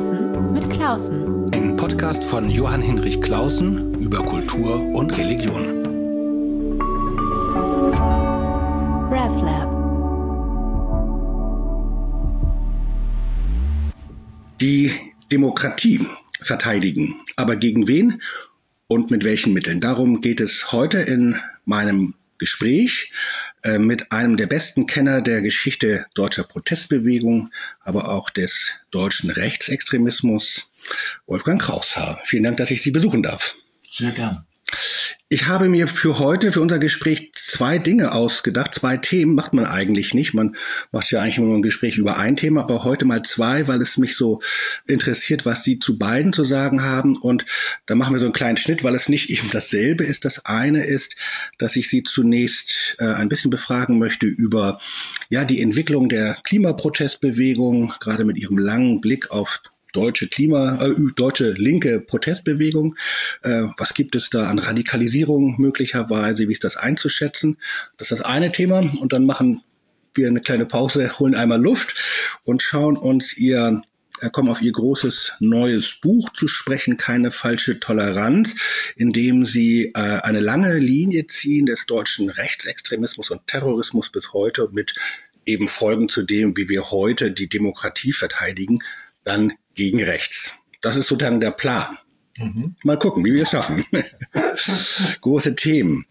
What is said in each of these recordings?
Klausen mit Klausen. Ein Podcast von Johann Hinrich Clausen über Kultur und Religion. RevLab. Die Demokratie verteidigen. Aber gegen wen und mit welchen Mitteln? Darum geht es heute in meinem Gespräch mit einem der besten Kenner der Geschichte deutscher Protestbewegung, aber auch des deutschen Rechtsextremismus, Wolfgang Kraushaar. Vielen Dank, dass ich Sie besuchen darf. Sehr gerne. Ich habe mir für unser Gespräch zwei Dinge ausgedacht. Zwei Themen macht man eigentlich nicht. Man macht ja eigentlich immer ein Gespräch über ein Thema, aber heute mal zwei, weil es mich so interessiert, was Sie zu beiden zu sagen haben. Und da machen wir so einen kleinen Schnitt, weil es nicht eben dasselbe ist. Das eine ist, dass ich Sie zunächst ein bisschen befragen möchte über die Entwicklung der Klimaprotestbewegung, gerade mit Ihrem langen Blick auf deutsche linke Protestbewegung. Was gibt es da an Radikalisierung möglicherweise? Wie ist das einzuschätzen? Das ist das eine Thema. Und dann machen wir eine kleine Pause, holen einmal Luft und schauen uns kommen auf Ihr großes neues Buch zu sprechen, Keine falsche Toleranz, in dem Sie eine lange Linie ziehen des deutschen Rechtsextremismus und Terrorismus bis heute mit eben Folgen zu dem, wie wir heute die Demokratie verteidigen, dann gegen rechts. Das ist sozusagen der Plan. Mal gucken, wie wir es schaffen. Große Themen.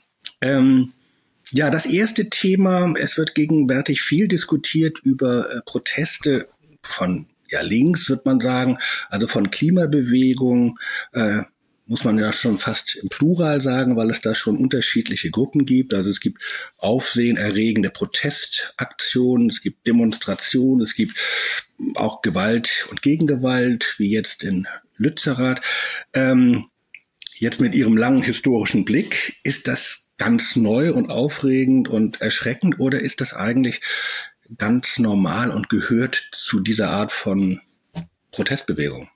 Das erste Thema, es wird gegenwärtig viel diskutiert über Proteste von links, wird man sagen, also von Klimabewegung, muss man ja schon fast im Plural sagen, weil es da schon unterschiedliche Gruppen gibt. Also es gibt aufsehenerregende Protestaktionen, es gibt Demonstrationen, es gibt auch Gewalt und Gegengewalt, wie jetzt in Lützerath. Jetzt mit Ihrem langen historischen Blick, ist das ganz neu und aufregend und erschreckend oder ist das eigentlich ganz normal und gehört zu dieser Art von Protestbewegung?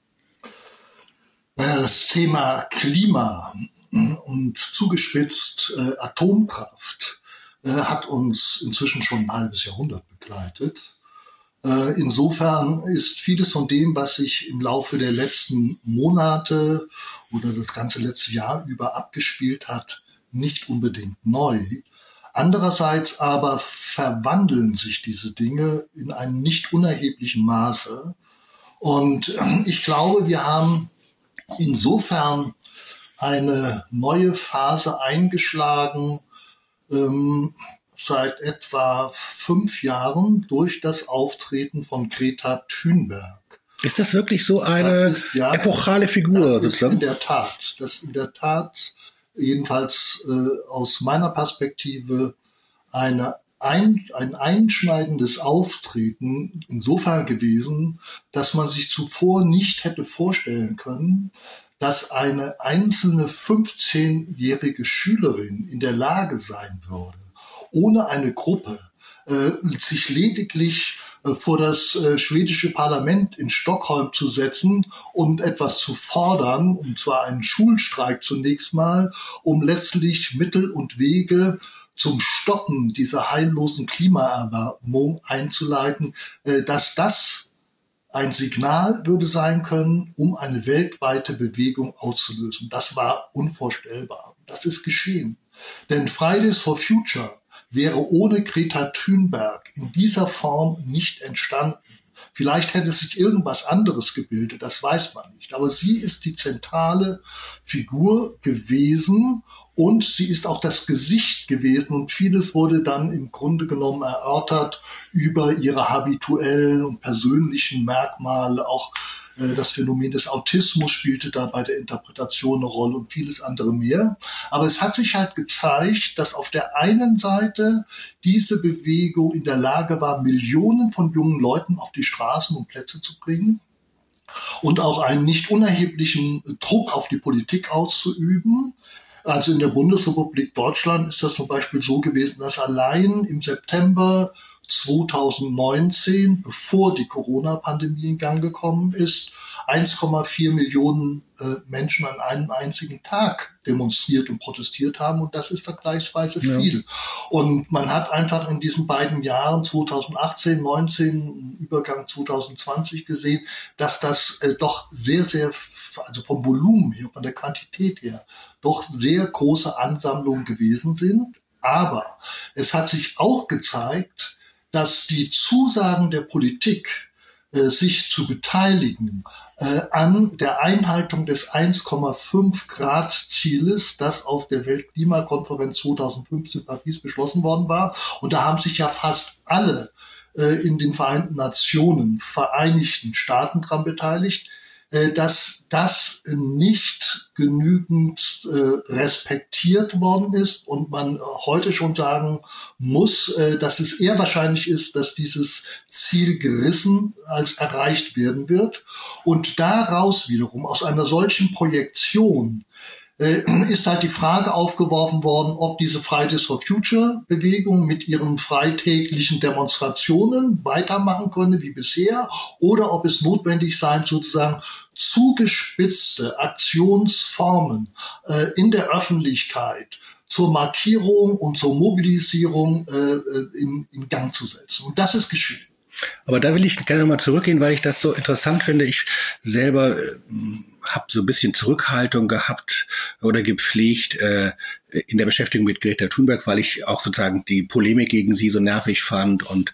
Das Thema Klima und zugespitzt Atomkraft hat uns inzwischen schon ein halbes Jahrhundert begleitet. Insofern ist vieles von dem, was sich im Laufe der letzten Monate oder das ganze letzte Jahr über abgespielt hat, nicht unbedingt neu. Andererseits aber verwandeln sich diese Dinge in einem nicht unerheblichen Maße. Und ich glaube, wir haben insofern eine neue Phase eingeschlagen seit etwa 5 Jahren durch das Auftreten von Greta Thunberg. Ist das wirklich so eine epochale Figur? Das ist in der Tat, jedenfalls aus meiner Perspektive, ein einschneidendes Auftreten insofern gewesen, dass man sich zuvor nicht hätte vorstellen können, dass eine einzelne 15-jährige Schülerin in der Lage sein würde, ohne eine Gruppe, sich lediglich vor das schwedische Parlament in Stockholm zu setzen und etwas zu fordern, und zwar einen Schulstreik zunächst mal, um letztlich Mittel und Wege zum Stoppen dieser heillosen Klimaerwärmung einzuleiten, dass das ein Signal würde sein können, um eine weltweite Bewegung auszulösen. Das war unvorstellbar. Das ist geschehen. Denn Fridays for Future wäre ohne Greta Thunberg in dieser Form nicht entstanden. Vielleicht hätte sich irgendwas anderes gebildet, das weiß man nicht. Aber sie ist die zentrale Figur gewesen und sie ist auch das Gesicht gewesen. Und vieles wurde dann im Grunde genommen erörtert über ihre habituellen und persönlichen Merkmale. Auch das Phänomen des Autismus spielte da bei der Interpretation eine Rolle und vieles andere mehr. Aber es hat sich halt gezeigt, dass auf der einen Seite diese Bewegung in der Lage war, Millionen von jungen Leuten auf die Straßen und Plätze zu bringen und auch einen nicht unerheblichen Druck auf die Politik auszuüben. Also in der Bundesrepublik Deutschland ist das zum Beispiel so gewesen, dass allein im September 2019, bevor die Corona-Pandemie in Gang gekommen ist, 1,4 Millionen Menschen an einem einzigen Tag demonstriert und protestiert haben. Und das ist vergleichsweise viel. Und man hat einfach in diesen beiden Jahren 2018, 19, Übergang 2020 gesehen, dass das doch sehr, sehr, also vom Volumen her, von der Quantität her, doch sehr große Ansammlungen gewesen sind. Aber es hat sich auch gezeigt, dass die Zusagen der Politik, sich zu beteiligen an der Einhaltung des 1,5 Grad Zieles, das auf der Weltklimakonferenz 2015 Paris beschlossen worden war. Und da haben sich ja fast alle in den Vereinten Nationen Vereinigten Staaten dran beteiligt, dass das nicht genügend respektiert worden ist und man heute schon sagen muss, dass es eher wahrscheinlich ist, dass dieses Ziel gerissen als erreicht werden wird. Und daraus wiederum, aus einer solchen Projektion, ist halt die Frage aufgeworfen worden, ob diese Fridays for Future Bewegung mit ihren freitäglichen Demonstrationen weitermachen könne wie bisher oder ob es notwendig sei, sozusagen zugespitzte Aktionsformen in der Öffentlichkeit zur Markierung und zur Mobilisierung in Gang zu setzen. Und das ist geschehen. Aber da will ich gerne mal zurückgehen, weil ich das so interessant finde. Ich selber habe so ein bisschen Zurückhaltung gehabt oder gepflegt in der Beschäftigung mit Greta Thunberg, weil ich auch sozusagen die Polemik gegen sie so nervig fand und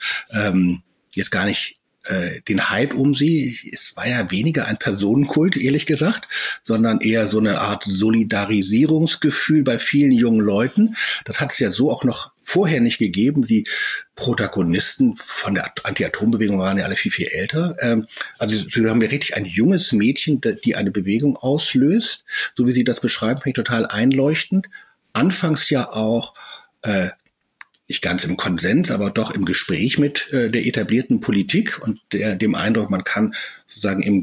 jetzt gar nicht den Hype um sie. Es war ja weniger ein Personenkult, ehrlich gesagt, sondern eher so eine Art Solidarisierungsgefühl bei vielen jungen Leuten. Das hat es ja so auch noch vorher nicht gegeben. Die Protagonisten von der Anti-Atom-Bewegung waren ja alle viel, viel älter. Also so haben wir richtig ein junges Mädchen, die eine Bewegung auslöst. So wie Sie das beschreiben, finde ich total einleuchtend. Anfangs ja auch nicht ganz im Konsens, aber doch im Gespräch mit der etablierten Politik und dem Eindruck, man kann sozusagen im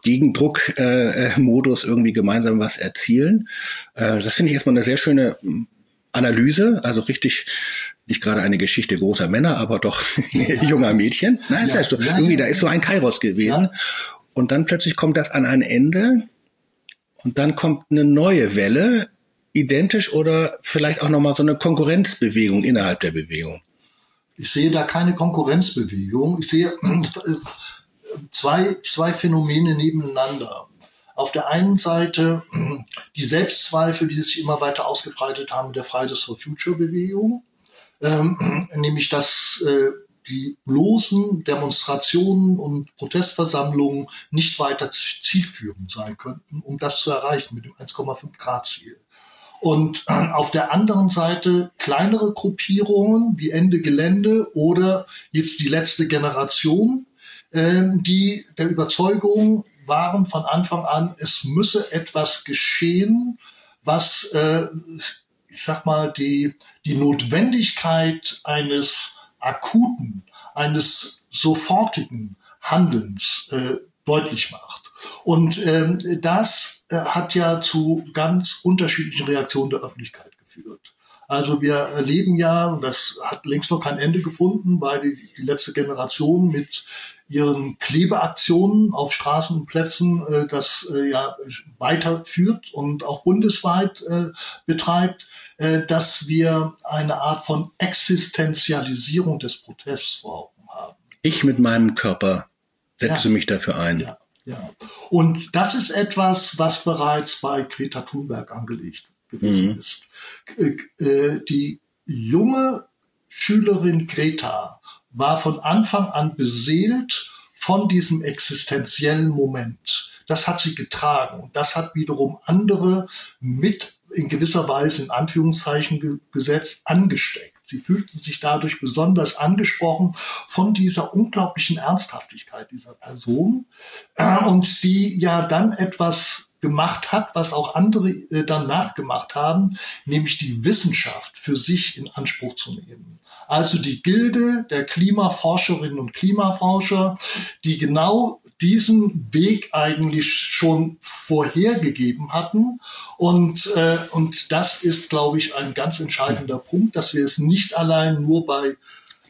Gegendruck-Modus irgendwie gemeinsam was erzielen. Das finde ich erstmal eine sehr schöne Analyse, also richtig, nicht gerade eine Geschichte großer Männer, aber doch junger Mädchen. Na, ist ja so. Irgendwie, da ist so ein Kairos gewesen. Ja. Und dann plötzlich kommt das an ein Ende und dann kommt eine neue Welle, identisch oder vielleicht auch nochmal so eine Konkurrenzbewegung innerhalb der Bewegung? Ich sehe da keine Konkurrenzbewegung. Ich sehe zwei Phänomene nebeneinander. Auf der einen Seite die Selbstzweifel, die sich immer weiter ausgebreitet haben mit der Fridays for Future Bewegung, nämlich dass die bloßen Demonstrationen und Protestversammlungen nicht weiter zielführend sein könnten, um das zu erreichen mit dem 1,5 Grad Ziel. Und auf der anderen Seite kleinere Gruppierungen wie Ende Gelände oder jetzt die letzte Generation, die der Überzeugung waren von Anfang an, es müsse etwas geschehen, was, ich sag mal, die Notwendigkeit eines akuten, eines sofortigen Handelns deutlich macht. Und das hat ja zu ganz unterschiedlichen Reaktionen der Öffentlichkeit geführt. Also wir erleben ja, und das hat längst noch kein Ende gefunden, weil die letzte Generation mit ihren Klebeaktionen auf Straßen und Plätzen das ja weiterführt und auch bundesweit betreibt, dass wir eine Art von Existenzialisierung des Protests vor Augen haben. Ich mit meinem Körper setze mich dafür ein. Ja. Ja, und das ist etwas, was bereits bei Greta Thunberg angelegt gewesen ist. Die junge Schülerin Greta war von Anfang an beseelt von diesem existenziellen Moment. Das hat sie getragen und das hat wiederum andere mit in gewisser Weise in Anführungszeichen gesetzt angesteckt. Sie fühlten sich dadurch besonders angesprochen von dieser unglaublichen Ernsthaftigkeit dieser Person und die ja dann etwas gemacht hat, was auch andere dann nachgemacht haben, nämlich die Wissenschaft für sich in Anspruch zu nehmen. Also die Gilde der Klimaforscherinnen und Klimaforscher, die genau diesen Weg eigentlich schon vorhergegeben hatten. Und das ist, glaube ich, ein ganz entscheidender Punkt, dass wir es nicht allein nur bei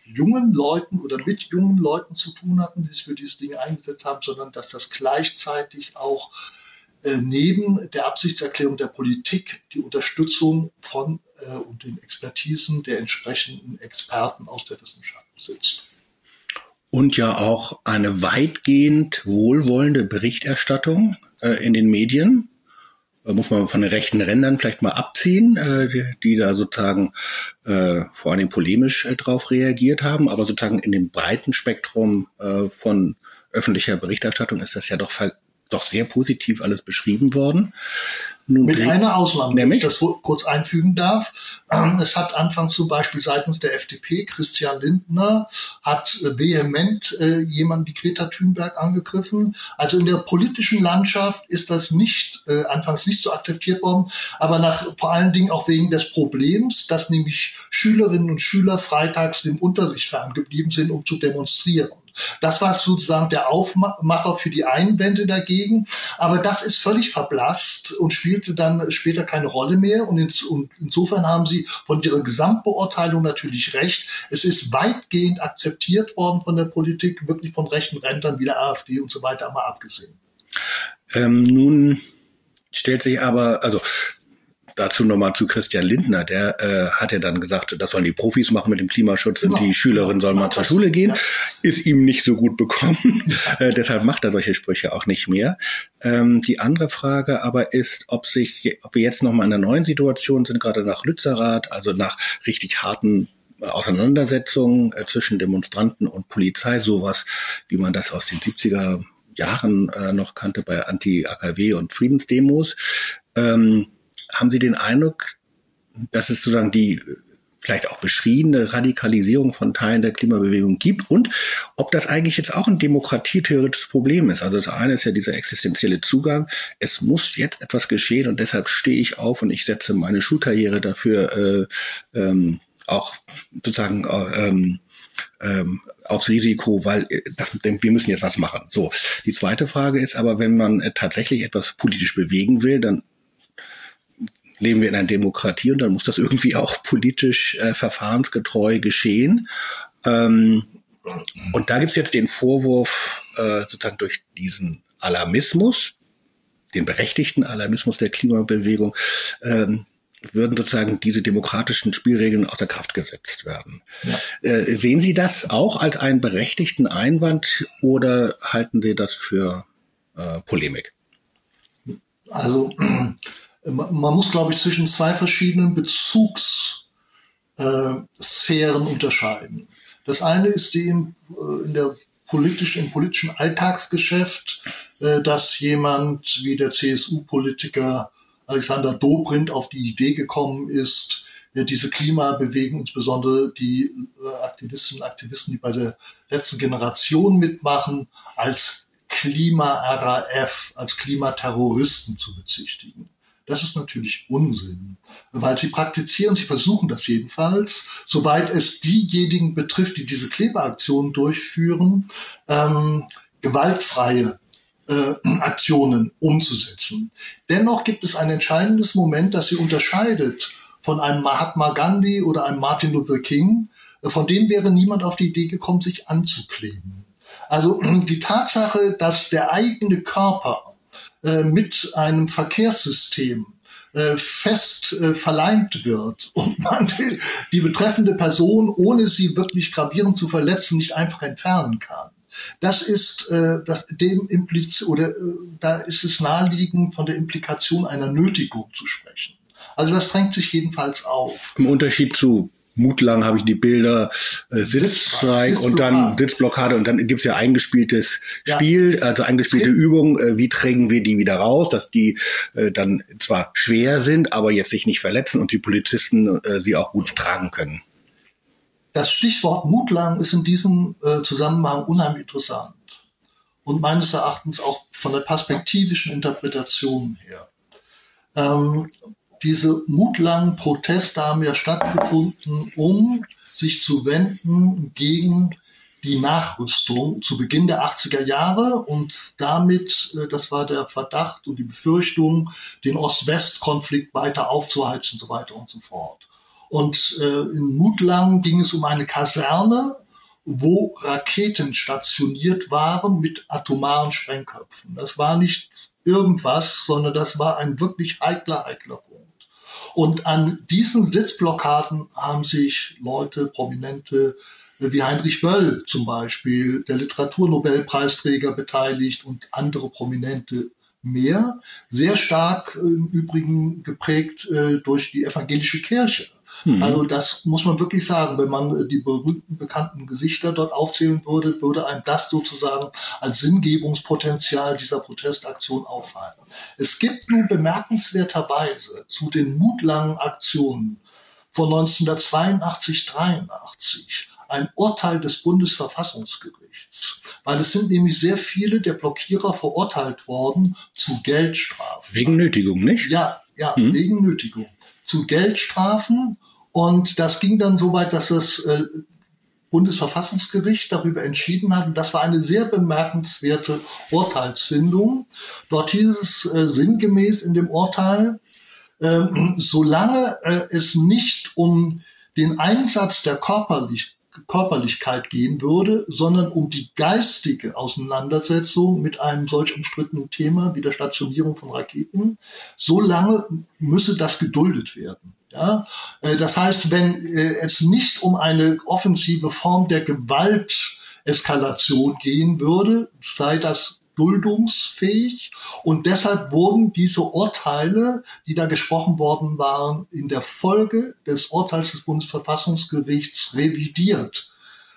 jungen Leuten oder mit jungen Leuten zu tun hatten, die sich für diese Dinge eingesetzt haben, sondern dass das gleichzeitig auch neben der Absichtserklärung der Politik die Unterstützung von und den Expertisen der entsprechenden Experten aus der Wissenschaft besitzt. Und ja auch eine weitgehend wohlwollende Berichterstattung in den Medien. Muss man von den rechten Rändern vielleicht mal abziehen, die da sozusagen vor allem polemisch drauf reagiert haben. Aber sozusagen in dem breiten Spektrum von öffentlicher Berichterstattung ist das ja doch sehr positiv alles beschrieben worden. Mit einer Ausnahme, wenn ich das kurz einfügen darf. Es hat anfangs zum Beispiel seitens der FDP, Christian Lindner, hat vehement jemanden wie Greta Thunberg angegriffen. Also in der politischen Landschaft ist das anfangs nicht so akzeptiert worden, aber vor allen Dingen auch wegen des Problems, dass nämlich Schülerinnen und Schüler freitags dem Unterricht ferngeblieben sind, um zu demonstrieren. Das war sozusagen der Aufmacher für die Einwände dagegen. Aber das ist völlig verblasst und spielte dann später keine Rolle mehr. Und insofern haben Sie von Ihrer Gesamtbeurteilung natürlich recht. Es ist weitgehend akzeptiert worden von der Politik, wirklich von rechten Rändern wie der AfD und so weiter mal abgesehen. Nun stellt sich aber, dazu nochmal zu Christian Lindner, der hat ja dann gesagt, das sollen die Profis machen mit dem Klimaschutz, genau. Und die Schülerinnen sollen mal zur Schule gehen. Ja. Ist ihm nicht so gut bekommen. Deshalb macht er solche Sprüche auch nicht mehr. Die andere Frage aber ist, ob wir jetzt nochmal in einer neuen Situation sind, gerade nach Lützerath, also nach richtig harten Auseinandersetzungen zwischen Demonstranten und Polizei, sowas, wie man das aus den 70er Jahren noch kannte bei Anti-AKW und Friedensdemos. Haben Sie den Eindruck, dass es sozusagen die vielleicht auch beschriebene Radikalisierung von Teilen der Klimabewegung gibt und ob das eigentlich jetzt auch ein demokratietheoretisches Problem ist? Also das eine ist ja dieser existenzielle Zugang. Es muss jetzt etwas geschehen und deshalb stehe ich auf und ich setze meine Schulkarriere dafür auch sozusagen aufs Risiko, weil wir müssen jetzt was machen. So, die zweite Frage ist aber, wenn man tatsächlich etwas politisch bewegen will, dann leben wir in einer Demokratie und dann muss das irgendwie auch politisch verfahrensgetreu geschehen. Und da gibt's jetzt den Vorwurf, sozusagen durch diesen Alarmismus, den berechtigten Alarmismus der Klimabewegung, würden sozusagen diese demokratischen Spielregeln außer Kraft gesetzt werden. Ja. Sehen Sie das auch als einen berechtigten Einwand oder halten Sie das für Polemik? Also man muss, glaube ich, zwischen zwei verschiedenen Bezugssphären unterscheiden. Das eine ist im politischen Alltagsgeschäft, dass jemand wie der CSU-Politiker Alexander Dobrindt auf die Idee gekommen ist, diese Klimabewegung, insbesondere die Aktivistinnen und Aktivisten, die bei der letzten Generation mitmachen, als Klima-RAF, als Klimaterroristen zu bezichtigen. Das ist natürlich Unsinn, weil sie versuchen das jedenfalls, soweit es diejenigen betrifft, die diese Klebeaktionen durchführen, gewaltfreie Aktionen umzusetzen. Dennoch gibt es ein entscheidendes Moment, das sie unterscheidet von einem Mahatma Gandhi oder einem Martin Luther King. Von denen wäre niemand auf die Idee gekommen, sich anzukleben. Also die Tatsache, dass der eigene Körper mit einem Verkehrssystem fest verleimt wird und man die betreffende Person, ohne sie wirklich gravierend zu verletzen, nicht einfach entfernen kann. Da ist es naheliegend, von der Implikation einer Nötigung zu sprechen. Also das drängt sich jedenfalls auf. Im Unterschied zu Mutlang habe ich die Bilder, Sitzstreik und dann Sitzblockade und dann gibt's ja eingespieltes Spiel, also eingespielte Übung, wie kriegen wir die wieder raus, dass die dann zwar schwer sind, aber jetzt sich nicht verletzen und die Polizisten sie auch gut tragen können. Das Stichwort Mutlang ist in diesem Zusammenhang unheimlich interessant und meines Erachtens auch von der perspektivischen Interpretation her. Diese mutlangen Proteste haben ja stattgefunden, um sich zu wenden gegen die Nachrüstung zu Beginn der 80er Jahre und damit, das war der Verdacht und die Befürchtung, den Ost-West-Konflikt weiter aufzuheizen und so weiter und so fort. Und in Mutlang ging es um eine Kaserne, wo Raketen stationiert waren mit atomaren Sprengköpfen. Das war nicht irgendwas, sondern das war ein wirklich heikler Punkt. Und an diesen Sitzblockaden haben sich Leute, Prominente, wie Heinrich Böll zum Beispiel, der Literaturnobelpreisträger, beteiligt und andere Prominente mehr. Sehr stark im Übrigen geprägt durch die evangelische Kirche. Also das muss man wirklich sagen. Wenn man die berühmten, bekannten Gesichter dort aufzählen würde, würde einem das sozusagen als Sinngebungspotenzial dieser Protestaktion auffallen. Es gibt nun bemerkenswerterweise zu den mutlangen Aktionen von 1982-83 ein Urteil des Bundesverfassungsgerichts, weil es sind nämlich sehr viele der Blockierer verurteilt worden zu Geldstrafen. Wegen Nötigung, nicht? Ja, wegen Nötigung. Zu Geldstrafen. Und das ging dann so weit, dass das Bundesverfassungsgericht darüber entschieden hat. Und das war eine sehr bemerkenswerte Urteilsfindung. Dort hieß es sinngemäß in dem Urteil, solange es nicht um den Einsatz der Körperlichkeit gehen würde, sondern um die geistige Auseinandersetzung mit einem solch umstrittenen Thema wie der Stationierung von Raketen, so lange müsse das geduldet werden. Ja? Das heißt, wenn es nicht um eine offensive Form der Gewalteskalation gehen würde, sei das duldungsfähig, und deshalb wurden diese Urteile, die da gesprochen worden waren, in der Folge des Urteils des Bundesverfassungsgerichts revidiert.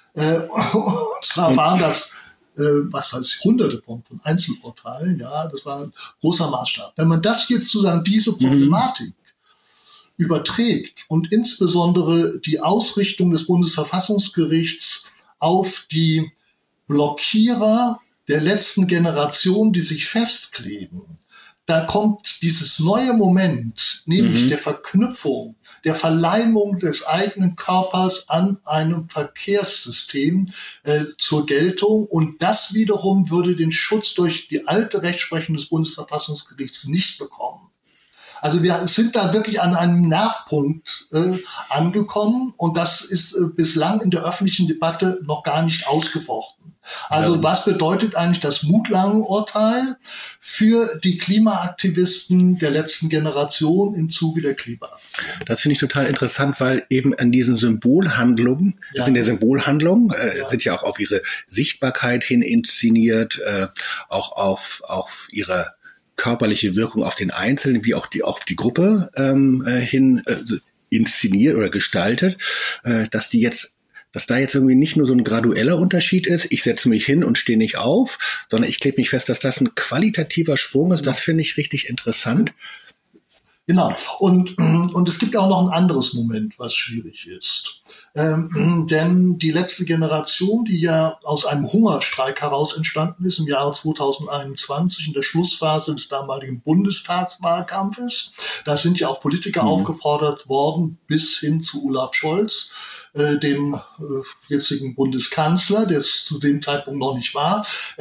Und zwar waren das was heißt Hunderte von Einzelurteilen, ja, das war ein großer Maßstab. Wenn man das jetzt sozusagen diese Problematik überträgt und insbesondere die Ausrichtung des Bundesverfassungsgerichts auf die Blockierer der letzten Generation, die sich festkleben, da kommt dieses neue Moment, nämlich der Verknüpfung, der Verleimung des eigenen Körpers an einem Verkehrssystem zur Geltung. Und das wiederum würde den Schutz durch die alte Rechtsprechung des Bundesverfassungsgerichts nicht bekommen. Also wir sind da wirklich an einem Nervpunkt angekommen, und das ist bislang in der öffentlichen Debatte noch gar nicht ausgefochten. Also was bedeutet eigentlich das Mutlangen-Urteil für die Klimaaktivisten der letzten Generation im Zuge der Klimaaktion? Das finde ich total interessant, weil eben an diesen Symbolhandlungen, das sind ja Symbolhandlungen, sind ja auch auf ihre Sichtbarkeit hin inszeniert, auch auf ihre körperliche Wirkung auf den Einzelnen, wie auch auf die Gruppe hin inszeniert oder gestaltet, dass da jetzt irgendwie nicht nur so ein gradueller Unterschied ist, ich setze mich hin und stehe nicht auf, sondern ich klebe mich fest, dass das ein qualitativer Sprung ist. Das finde ich richtig interessant. Genau. Und es gibt auch noch ein anderes Moment, was schwierig ist. Denn die letzte Generation, die ja aus einem Hungerstreik heraus entstanden ist im Jahre 2021 in der Schlussphase des damaligen Bundestagswahlkampfes, da sind ja auch Politiker aufgefordert worden, bis hin zu Olaf Scholz, dem jetzigen Bundeskanzler, der es zu dem Zeitpunkt noch nicht war,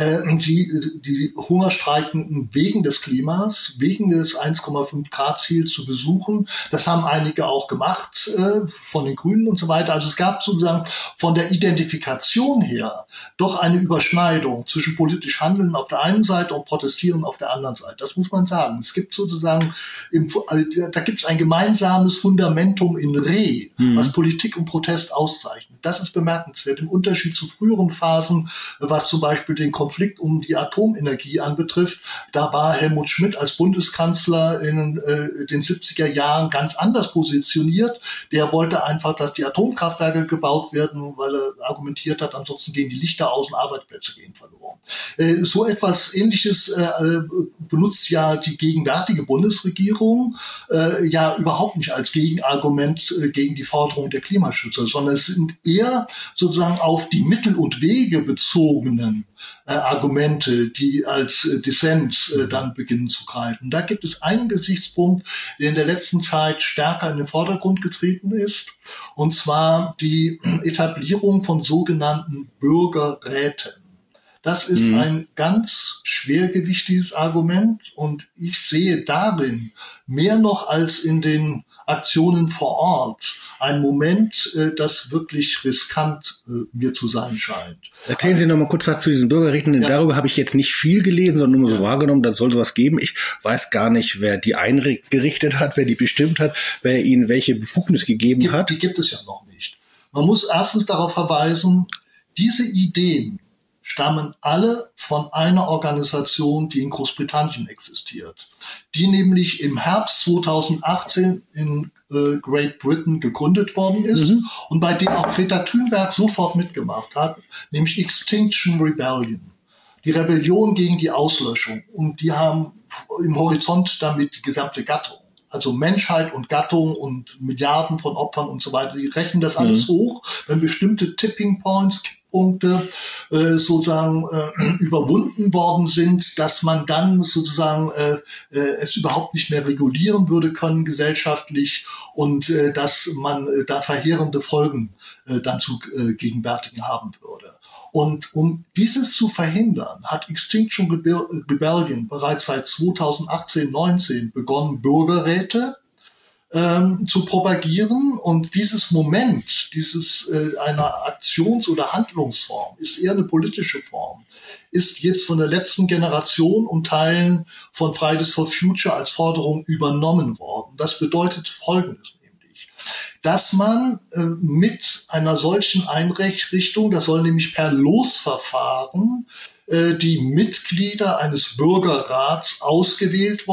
die Hungerstreikenden wegen des Klimas, wegen des 1,5 Grad Ziels zu besuchen. Das haben einige auch gemacht, von den Grünen und so weiter. Also es gab sozusagen von der Identifikation her doch eine Überschneidung zwischen politisch Handeln auf der einen Seite und Protestieren auf der anderen Seite. Das muss man sagen. Es gibt sozusagen, da gibt es ein gemeinsames Fundamentum in Re, was Politik und Protest auszeichnet. Das ist bemerkenswert. Im Unterschied zu früheren Phasen, was zum Beispiel den Konflikt um die Atomenergie anbetrifft, da war Helmut Schmidt als Bundeskanzler in den 70er Jahren ganz anders positioniert. Der wollte einfach, dass die Atomkraftwerke gebaut werden, weil er argumentiert hat, ansonsten gehen die Lichter aus und Arbeitsplätze gehen verloren. So etwas Ähnliches benutzt ja die gegenwärtige Bundesregierung ja überhaupt nicht als Gegenargument gegen die Forderung der Klimaschützer, sondern es sind eher sozusagen auf die Mittel und Wege bezogenen Argumente, die als Dissens dann beginnen zu greifen. Da gibt es einen Gesichtspunkt, der in der letzten Zeit stärker in den Vordergrund getreten ist, und zwar die Etablierung von sogenannten Bürgerräten. Das ist ein ganz schwergewichtiges Argument, und ich sehe darin mehr noch als in den Aktionen vor Ort ein Moment, das wirklich riskant mir zu sein scheint. Erzählen Sie noch mal kurz was zu diesen Bürgerrechten, denn darüber habe ich jetzt nicht viel gelesen, sondern nur so wahrgenommen, da soll sowas geben. Ich weiß gar nicht, wer die eingerichtet hat, wer die bestimmt hat, wer ihnen welche Befugnis gegeben hat. Die gibt es ja noch nicht. Man muss erstens darauf verweisen, diese Ideen stammen alle von einer Organisation, die in Großbritannien existiert, die nämlich im Herbst 2018 in Great Britain gegründet worden ist und bei der auch Greta Thunberg sofort mitgemacht hat, nämlich Extinction Rebellion, die Rebellion gegen die Auslöschung. Und die haben im Horizont damit die gesamte Gattung, also Menschheit und Gattung und Milliarden von Opfern und so weiter, die rechnen das alles hoch, wenn bestimmte Tipping Points, sozusagen überwunden worden sind, dass man dann sozusagen es überhaupt nicht mehr regulieren würde können gesellschaftlich und dass man da verheerende Folgen dann zu gegenwärtigen haben würde. Und um dieses zu verhindern, hat Extinction Rebellion bereits seit 2018-19 begonnen, Bürgerräte zu propagieren, und dieses Moment, einer Aktions- oder Handlungsform, ist eher eine politische Form, ist jetzt von der letzten Generation und Teilen von Fridays for Future als Forderung übernommen worden. Das bedeutet Folgendes nämlich, dass man mit einer solchen Einrichtung, das soll nämlich per Losverfahren die Mitglieder eines Bürgerrats ausgewählt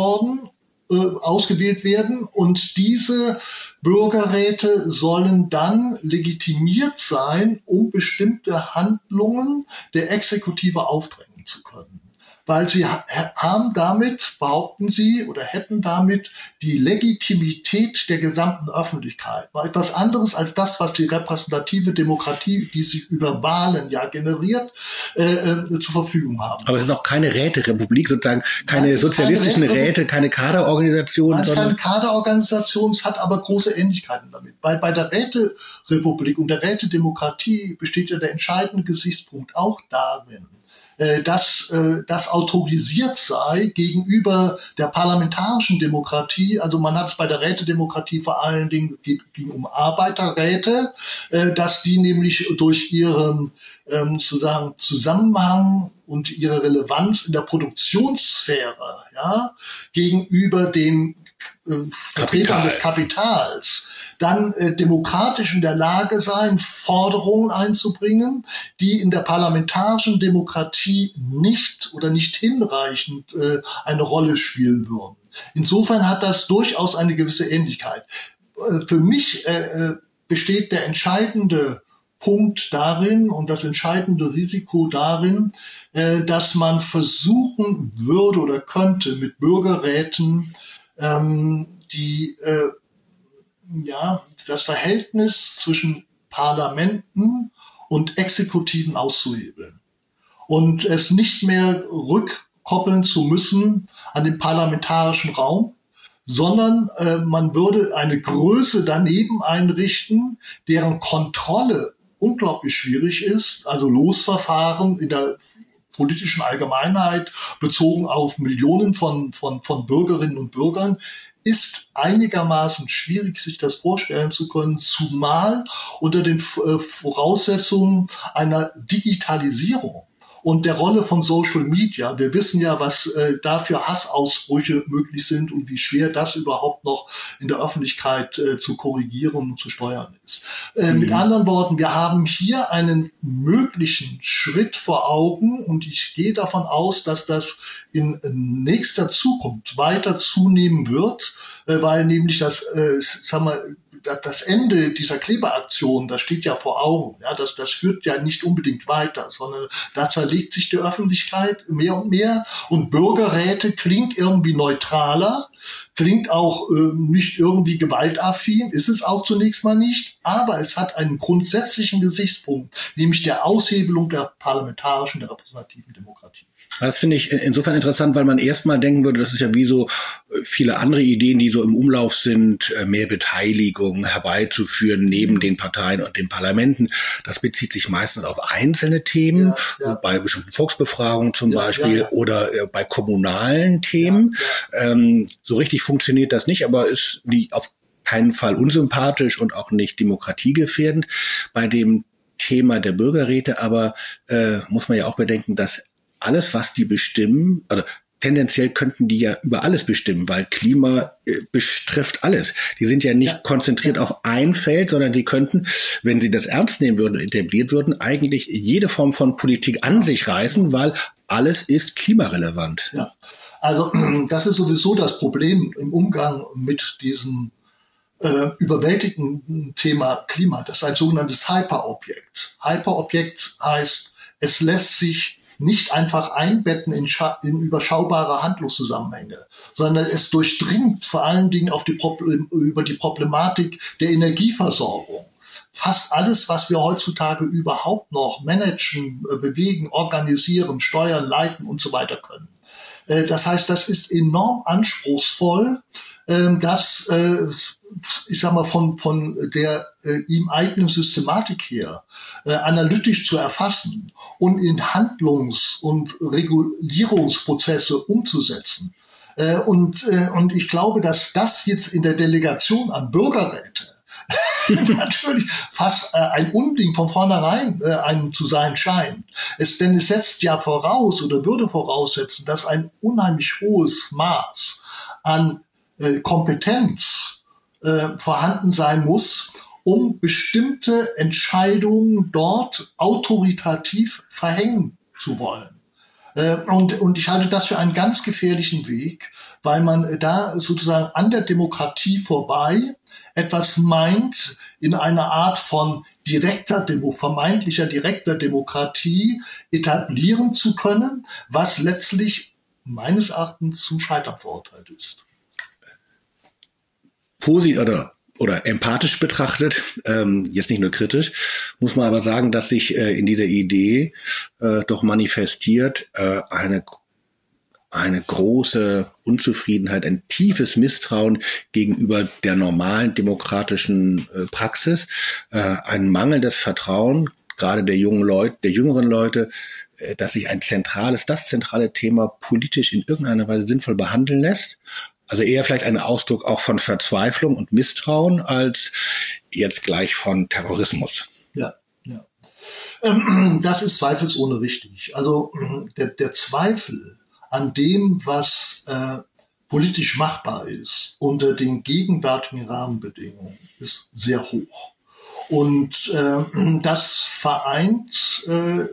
werden, und diese Bürgerräte sollen dann legitimiert sein, um bestimmte Handlungen der Exekutive aufdrängen zu können. Weil sie haben damit, behaupten sie, oder hätten damit die Legitimität der gesamten Öffentlichkeit. War etwas anderes als das, was die repräsentative Demokratie, die sich über Wahlen ja generiert, zur Verfügung haben. Aber es ist auch keine Räterepublik, sozusagen keine sozialistischen Räte, keine Kaderorganisation. Nein, es ist keine Kaderorganisation, es hat aber große Ähnlichkeiten damit. Weil bei der Räterepublik und der Rätedemokratie besteht ja der entscheidende Gesichtspunkt auch darin, dass das autorisiert sei gegenüber der parlamentarischen Demokratie. Also man hat es bei der Rätedemokratie vor allen Dingen, ging um Arbeiterräte, dass die nämlich durch ihren sozusagen Zusammenhang und ihre Relevanz in der Produktionssphäre gegenüber den Vertretern des Kapitals dann demokratisch in der Lage sein, Forderungen einzubringen, die in der parlamentarischen Demokratie nicht hinreichend eine Rolle spielen würden. Insofern hat das durchaus eine gewisse Ähnlichkeit. Für mich besteht der entscheidende Punkt darin und das entscheidende Risiko darin, dass man versuchen würde oder könnte mit Bürgerräten das Verhältnis zwischen Parlamenten und Exekutiven auszuhebeln und es nicht mehr rückkoppeln zu müssen an den parlamentarischen Raum, sondern man würde eine Größe daneben einrichten, deren Kontrolle unglaublich schwierig ist, also Losverfahren in der politischen Allgemeinheit bezogen auf Millionen von Bürgerinnen und Bürgern, ist einigermaßen schwierig, sich das vorstellen zu können, zumal unter den Voraussetzungen einer Digitalisierung und der Rolle von Social Media. Wir wissen ja, was da für Hassausbrüche möglich sind und wie schwer das überhaupt noch in der Öffentlichkeit zu korrigieren und zu steuern ist. Mit anderen Worten, wir haben hier einen möglichen Schritt vor Augen und ich gehe davon aus, dass das in nächster Zukunft weiter zunehmen wird, weil nämlich das Ende dieser Kleberaktion, das steht ja vor Augen. Ja, das führt ja nicht unbedingt weiter, sondern da zerlegt sich die Öffentlichkeit mehr und mehr. Und Bürgerräte klingt irgendwie neutraler, klingt auch nicht irgendwie gewaltaffin, ist es auch zunächst mal nicht. Aber es hat einen grundsätzlichen Gesichtspunkt, nämlich der Aushebelung der parlamentarischen, der repräsentativen Demokratie. Das finde ich insofern interessant, weil man erstmal denken würde, das ist ja wie so viele andere Ideen, die so im Umlauf sind, mehr Beteiligung herbeizuführen neben den Parteien und den Parlamenten. Das bezieht sich meistens auf einzelne Themen, bei bestimmten Volksbefragungen zum Beispiel oder bei kommunalen Themen. So richtig funktioniert das nicht, aber ist keinen Fall unsympathisch und auch nicht demokratiegefährdend. Bei dem Thema der Bürgerräte aber muss man ja auch bedenken, dass alles, was die bestimmen, oder tendenziell könnten die ja über alles bestimmen, weil Klima betrifft alles. Die sind ja nicht konzentriert auf ein Feld, sondern die könnten, wenn sie das ernst nehmen würden und etabliert würden, eigentlich jede Form von Politik an sich reißen, weil alles ist klimarelevant. Ja, also das ist sowieso das Problem im Umgang mit diesem überwältigenden Thema Klima. Das ist ein sogenanntes Hyperobjekt. Hyperobjekt heißt, es lässt sich nicht einfach einbetten in überschaubare Handlungszusammenhänge, sondern es durchdringt vor allen Dingen über die Problematik der Energieversorgung. Fast alles, was wir heutzutage überhaupt noch managen, bewegen, organisieren, steuern, leiten und so weiter können. Das heißt, das ist enorm anspruchsvoll, das ich sag mal, von der ihm eigenen Systematik her analytisch zu erfassen und in Handlungs- und Regulierungsprozesse umzusetzen. Und ich glaube, dass das jetzt in der Delegation an Bürgerräte natürlich fast ein Unding von vornherein einem zu sein scheint. Denn es setzt ja voraus oder würde voraussetzen, dass ein unheimlich hohes Maß an Kompetenz vorhanden sein muss, um bestimmte Entscheidungen dort autoritativ verhängen zu wollen. Und ich halte das für einen ganz gefährlichen Weg, weil man da sozusagen an der Demokratie vorbei etwas meint, in einer Art von vermeintlicher direkter Demokratie etablieren zu können, was letztlich meines Erachtens zum Scheitern verurteilt ist. Oder empathisch betrachtet, jetzt nicht nur kritisch, muss man aber sagen, dass sich in dieser Idee doch manifestiert eine große Unzufriedenheit, ein tiefes Misstrauen gegenüber der normalen demokratischen Praxis, ein mangelndes Vertrauen, gerade der jüngeren Leute, dass sich das zentrale Thema politisch in irgendeiner Weise sinnvoll behandeln lässt. Also eher vielleicht ein Ausdruck auch von Verzweiflung und Misstrauen als jetzt gleich von Terrorismus. Ja. Das ist zweifelsohne richtig. Also der Zweifel an dem, was politisch machbar ist unter den gegenwärtigen Rahmenbedingungen, ist sehr hoch. Und das vereint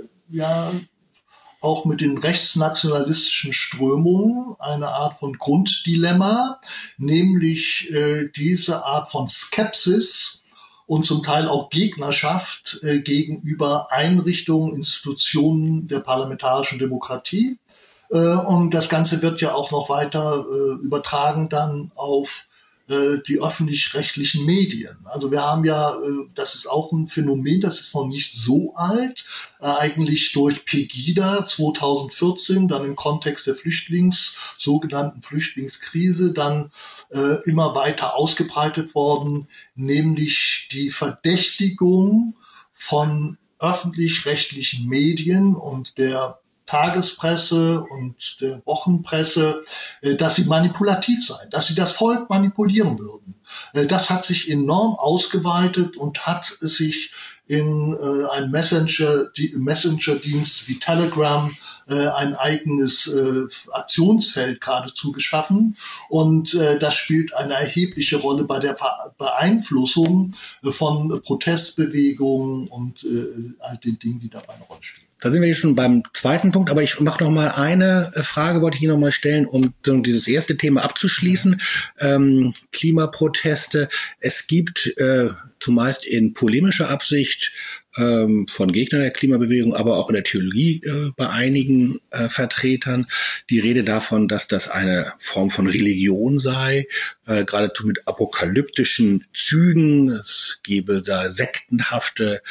auch mit den rechtsnationalistischen Strömungen eine Art von Grunddilemma, nämlich diese Art von Skepsis und zum Teil auch Gegnerschaft gegenüber Einrichtungen, Institutionen der parlamentarischen Demokratie. Und das Ganze wird ja auch noch weiter übertragen dann auf die öffentlich-rechtlichen Medien. Also wir haben ja, das ist auch ein Phänomen, das ist noch nicht so alt, eigentlich durch Pegida 2014, dann im Kontext der sogenannten Flüchtlingskrise, dann immer weiter ausgebreitet worden, nämlich die Verdächtigung von öffentlich-rechtlichen Medien und der Tagespresse und der Wochenpresse, dass sie manipulativ seien, dass sie das Volk manipulieren würden. Das hat sich enorm ausgeweitet und hat sich in ein Messenger-Dienst wie Telegram ein eigenes Aktionsfeld geradezu geschaffen. Und das spielt eine erhebliche Rolle bei der Beeinflussung von Protestbewegungen und all den Dingen, die dabei eine Rolle spielen. Da sind wir hier schon beim zweiten Punkt, aber ich mache noch mal eine Frage, wollte ich hier noch mal stellen, um dieses erste Thema abzuschließen. Klimaproteste. Es gibt zumeist in polemischer Absicht von Gegnern der Klimabewegung, aber auch in der Theologie bei einigen Vertretern die Rede davon, dass das eine Form von Religion sei, geradezu mit apokalyptischen Zügen. Es gebe da sektenhafte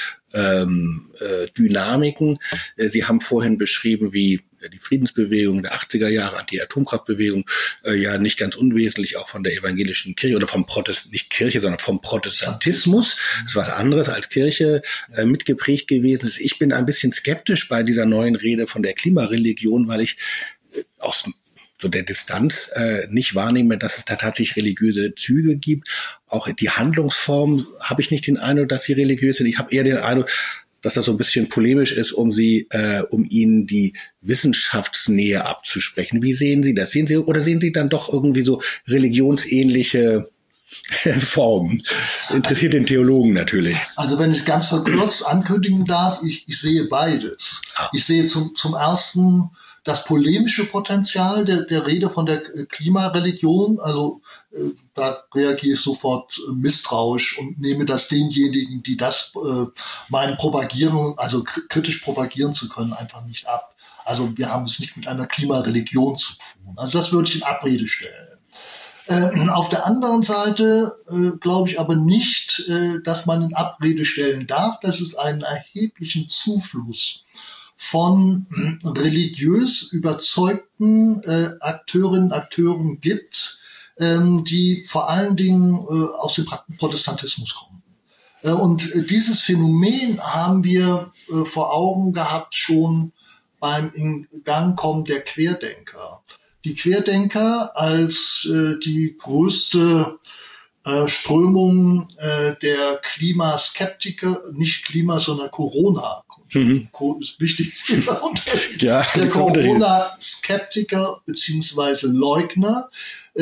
Dynamiken. Sie haben vorhin beschrieben, wie die Friedensbewegung der 80er Jahre, Anti-Atomkraftbewegung, ja nicht ganz unwesentlich auch von der evangelischen Kirche oder vom nicht Kirche, sondern vom Protestantismus, das ist was anderes als Kirche, mitgeprägt gewesen ist. Ich bin ein bisschen skeptisch bei dieser neuen Rede von der Klimareligion, weil ich aus so der Distanz nicht wahrnehme, dass es da tatsächlich religiöse Züge gibt. auch die Handlungsform habe ich nicht den Eindruck, dass sie religiös sind. Ich habe eher den Eindruck, dass das so ein bisschen polemisch ist, um ihnen die Wissenschaftsnähe abzusprechen. Wie sehen Sie das? Sehen Sie dann doch irgendwie so religionsähnliche Formen? Interessiert den Theologen natürlich. Also wenn ich ganz verkürzt ankündigen darf, ich sehe beides. Ich sehe zum ersten das polemische Potenzial der Rede von der Klimareligion. Also da reagiere ich sofort misstrauisch und nehme das denjenigen, die das meinen propagieren, also kritisch propagieren zu können, einfach nicht ab. Also wir haben es nicht mit einer Klimareligion zu tun. Also das würde ich in Abrede stellen. Auf der anderen Seite glaube ich aber nicht, dass man in Abrede stellen darf, dass es einen erheblichen Zufluss von religiös überzeugten Akteurinnen und Akteuren gibt, die vor allen Dingen aus dem Protestantismus kommen. Und dieses Phänomen haben wir vor Augen gehabt schon beim Ingangkommen der Querdenker. Die Querdenker als die größte Strömung der Klimaskeptiker, nicht Klima, sondern Corona. Ist wichtig. Ja, der Corona-Skeptiker beziehungsweise Leugner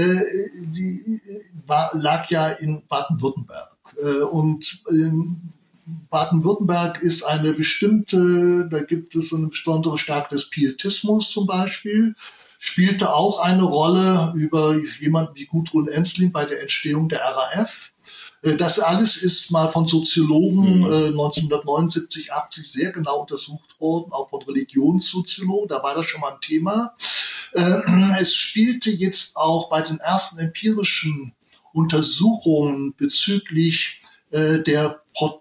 lag ja in Baden-Württemberg. Und in Baden-Württemberg ist eine bestimmte, da gibt es eine besondere Stärke des Pietismus zum Beispiel, spielte auch eine Rolle über jemanden wie Gudrun Ensslin bei der Entstehung der RAF. Das alles ist mal von Soziologen 1979, 80 sehr genau untersucht worden, auch von Religionssoziologen, da war das schon mal ein Thema. Es spielte jetzt auch bei den ersten empirischen Untersuchungen bezüglich der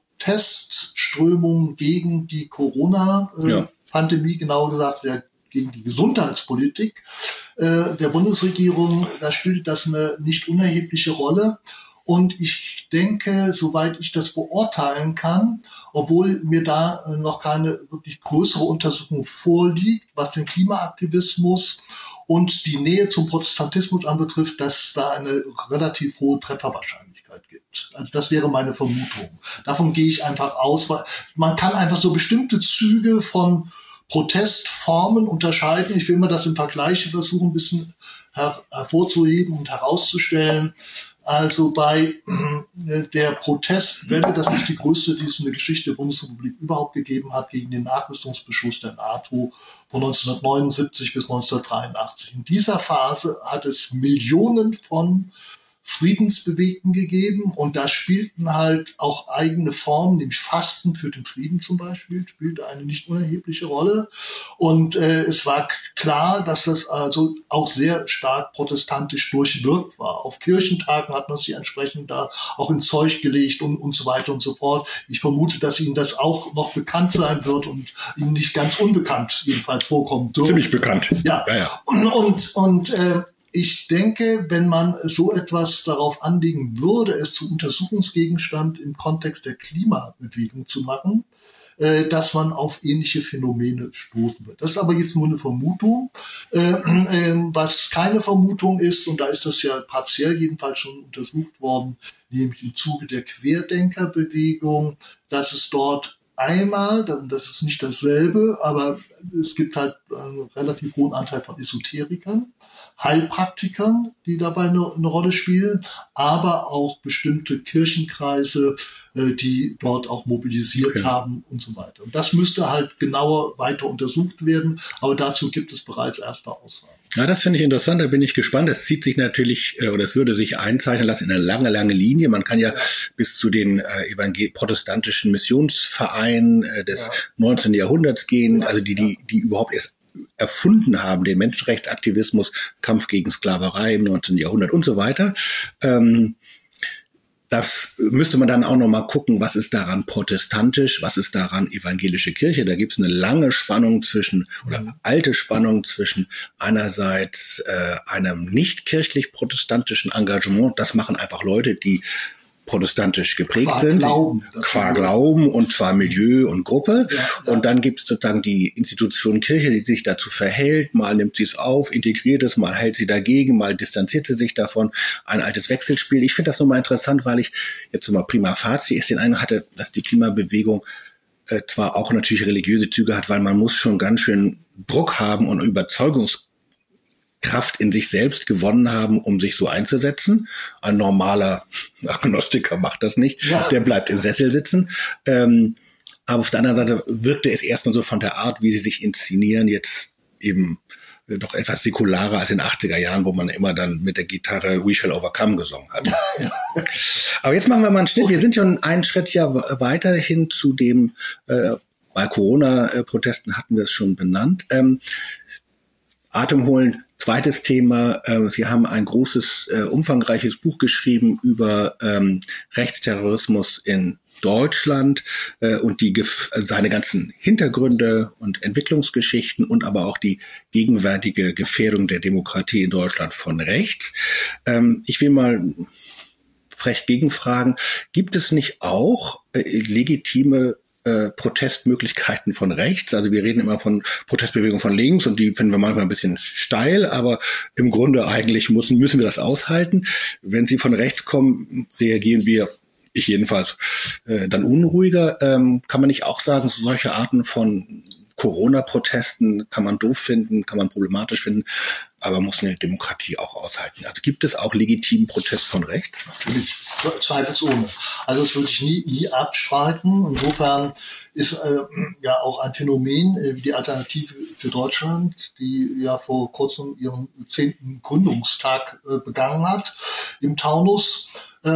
Protestströmung gegen die Corona-Pandemie, genauer gesagt gegen die Gesundheitspolitik der Bundesregierung, da spielt das eine nicht unerhebliche Rolle. Und ich denke, soweit ich das beurteilen kann, obwohl mir da noch keine wirklich größere Untersuchung vorliegt, was den Klimaaktivismus und die Nähe zum Protestantismus anbetrifft, dass da eine relativ hohe Trefferwahrscheinlichkeit gibt. Also das wäre meine Vermutung. Davon gehe ich einfach aus, weil man kann einfach so bestimmte Züge von Protestformen unterscheiden. Ich will mir das im Vergleich versuchen, ein bisschen hervorzuheben und herauszustellen. Also bei der Protestwelle, das ist die größte, die es in der Geschichte der Bundesrepublik überhaupt gegeben hat, gegen den Nachrüstungsbeschluss der NATO von 1979 bis 1983. In dieser Phase hat es Millionen von Friedensbewegten gegeben und da spielten halt auch eigene Formen, nämlich Fasten für den Frieden zum Beispiel, spielte eine nicht unerhebliche Rolle. Und es war klar, dass das also auch sehr stark protestantisch durchwirkt war. Auf Kirchentagen hat man sich entsprechend da auch ins Zeug gelegt und so weiter und so fort. Ich vermute, dass Ihnen das auch noch bekannt sein wird und Ihnen nicht ganz unbekannt jedenfalls vorkommen dürfte. Ziemlich bekannt. Ja. Und ich denke, wenn man so etwas darauf anlegen würde, es zu Untersuchungsgegenstand im Kontext der Klimabewegung zu machen, dass man auf ähnliche Phänomene stoßen wird. Das ist aber jetzt nur eine Vermutung. Was keine Vermutung ist, und da ist das ja partiell jedenfalls schon untersucht worden, nämlich im Zuge der Querdenkerbewegung, dass es dort einmal, das ist nicht dasselbe, aber es gibt halt einen relativ hohen Anteil von Esoterikern, Heilpraktikern, die dabei eine Rolle spielen, aber auch bestimmte Kirchenkreise, die dort auch mobilisiert haben und so weiter. Und das müsste halt genauer weiter untersucht werden, aber dazu gibt es bereits erste Aussagen. Ja, das finde ich interessant, da bin ich gespannt. Es zieht sich natürlich, oder es würde sich einzeichnen lassen in eine lange, lange Linie. Man kann ja bis zu den protestantischen Missionsvereinen des 19. Jahrhunderts gehen, also die überhaupt erst erfunden haben, den Menschenrechtsaktivismus, Kampf gegen Sklaverei im 19. Jahrhundert und so weiter. Das müsste man dann auch noch mal gucken, was ist daran protestantisch, was ist daran evangelische Kirche. Da gibt es eine lange Spannung zwischen, oder alte Spannung zwischen einerseits einem nicht kirchlich-protestantischen Engagement. Das machen einfach Leute, die protestantisch geprägt qua Glauben und zwar Milieu und Gruppe. Ja. Und dann gibt es sozusagen die Institution Kirche, die sich dazu verhält. Mal nimmt sie es auf, integriert es, mal hält sie dagegen, mal distanziert sie sich davon. Ein altes Wechselspiel. Ich finde das nur mal interessant, weil ich jetzt so mal prima facie den Eindruck hatte, dass die Klimabewegung zwar auch natürlich religiöse Züge hat, weil man muss schon ganz schön Druck haben und Überzeugungskraft in sich selbst gewonnen haben, um sich so einzusetzen. Ein normaler Agnostiker macht das nicht. Ja. Der bleibt im Sessel sitzen. Aber auf der anderen Seite wirkte es erstmal so von der Art, wie sie sich inszenieren, jetzt eben doch etwas säkularer als in den 80er Jahren, wo man immer dann mit der Gitarre We Shall Overcome gesungen hat. Ja. Aber jetzt machen wir mal einen Schnitt. Wir sind schon einen Schritt ja weiterhin zu dem, bei Corona-Protesten hatten wir es schon benannt. Atemholen, zweites Thema. Sie haben ein großes, umfangreiches Buch geschrieben über Rechtsterrorismus in Deutschland und seine ganzen Hintergründe und Entwicklungsgeschichten und aber auch die gegenwärtige Gefährdung der Demokratie in Deutschland von rechts. Ich will mal frech gegenfragen, gibt es nicht auch legitime Protestmöglichkeiten von rechts? Also wir reden immer von Protestbewegungen von links und die finden wir manchmal ein bisschen steil, aber im Grunde eigentlich müssen wir das aushalten. Wenn sie von rechts kommen, reagieren wir, ich jedenfalls, dann unruhiger. Kann man nicht auch sagen, solche Arten von Corona-Protesten kann man doof finden, kann man problematisch finden, aber muss eine Demokratie auch aushalten? Also gibt es auch legitimen Protest von rechts? Natürlich, zweifelsohne. Also das würde ich nie abstreiten. Insofern ist ja auch ein Phänomen wie die Alternative für Deutschland, die ja vor kurzem ihren 10. Gründungstag begangen hat im Taunus,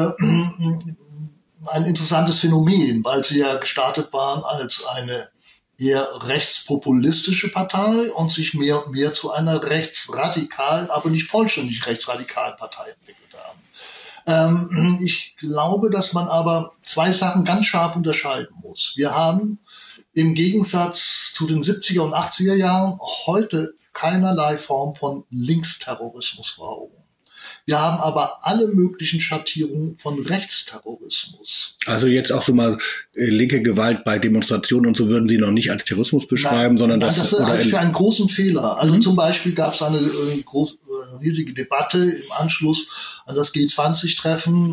ein interessantes Phänomen, weil sie ja gestartet waren als eine eher rechtspopulistische Partei und sich mehr und mehr zu einer rechtsradikalen, aber nicht vollständig rechtsradikalen Partei entwickelt haben. Ich glaube, dass man aber zwei Sachen ganz scharf unterscheiden muss. Wir haben im Gegensatz zu den 70er und 80er Jahren heute keinerlei Form von Linksterrorismus vor Augen. Wir haben aber alle möglichen Schattierungen von Rechtsterrorismus. Also jetzt auch so mal linke Gewalt bei Demonstrationen und so würden Sie noch nicht als Terrorismus beschreiben, sondern das ist eigentlich für einen großen Fehler. Also zum Beispiel gab es eine riesige Debatte im Anschluss an das G20-Treffen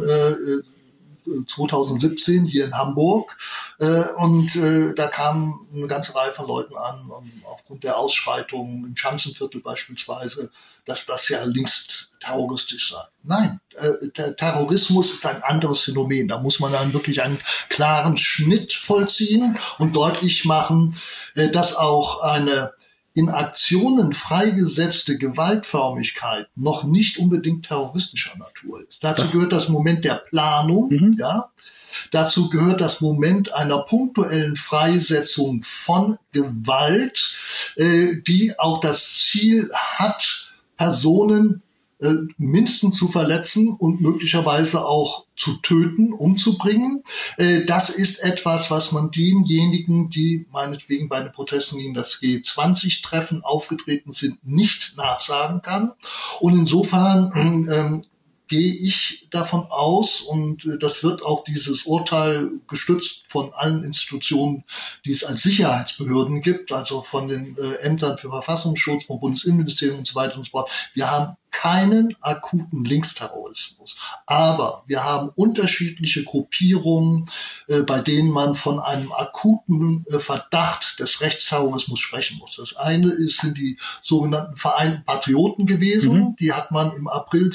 2017 hier in Hamburg und da kamen eine ganze Reihe von Leuten an, aufgrund der Ausschreitungen im Schanzenviertel beispielsweise, dass das ja linksterroristisch sei. Nein, der Terrorismus ist ein anderes Phänomen. Da muss man dann wirklich einen klaren Schnitt vollziehen und deutlich machen, dass auch eine in Aktionen freigesetzte Gewaltförmigkeit noch nicht unbedingt terroristischer Natur ist. Dazu gehört das Moment der Planung, ja. Dazu gehört das Moment einer punktuellen Freisetzung von Gewalt, die auch das Ziel hat, Personen mindestens zu verletzen und möglicherweise auch zu töten, umzubringen. Das ist etwas, was man denjenigen, die meinetwegen bei den Protesten gegen das G20-Treffen aufgetreten sind, nicht nachsagen kann. Und insofern gehe ich davon aus, und das wird auch dieses Urteil gestützt von allen Institutionen, die es als Sicherheitsbehörden gibt, also von den Ämtern für Verfassungsschutz, vom Bundesinnenministerium und so weiter und so fort. Wir haben keinen akuten Linksterrorismus. Aber wir haben unterschiedliche Gruppierungen, bei denen man von einem akuten Verdacht des Rechtsterrorismus sprechen muss. Das eine sind die sogenannten Vereinten Patrioten gewesen. Die hat man im April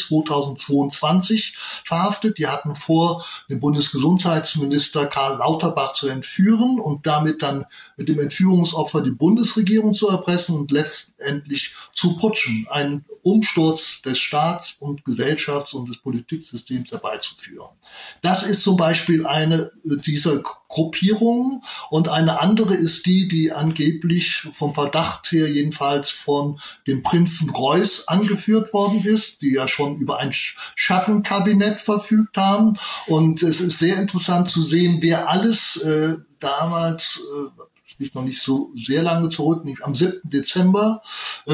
2022 verhaftet. Die hatten vor, den Bundesgesundheitsminister Karl Lauterbach zu entführen und damit dann mit dem Entführungsopfer die Bundesregierung zu erpressen und letztendlich zu putschen. Einen Umsturz des Staats- und Gesellschafts- und des Politiksystems herbeizuführen. Das ist zum Beispiel eine dieser Gruppierungen und eine andere ist die angeblich vom Verdacht her jedenfalls von dem Prinzen Reuß angeführt worden ist, die ja schon über ein Schattenkabinett verfügt haben. Und es ist sehr interessant zu sehen, wer alles damals liegt noch nicht so sehr lange zurück, nämlich am 7. Dezember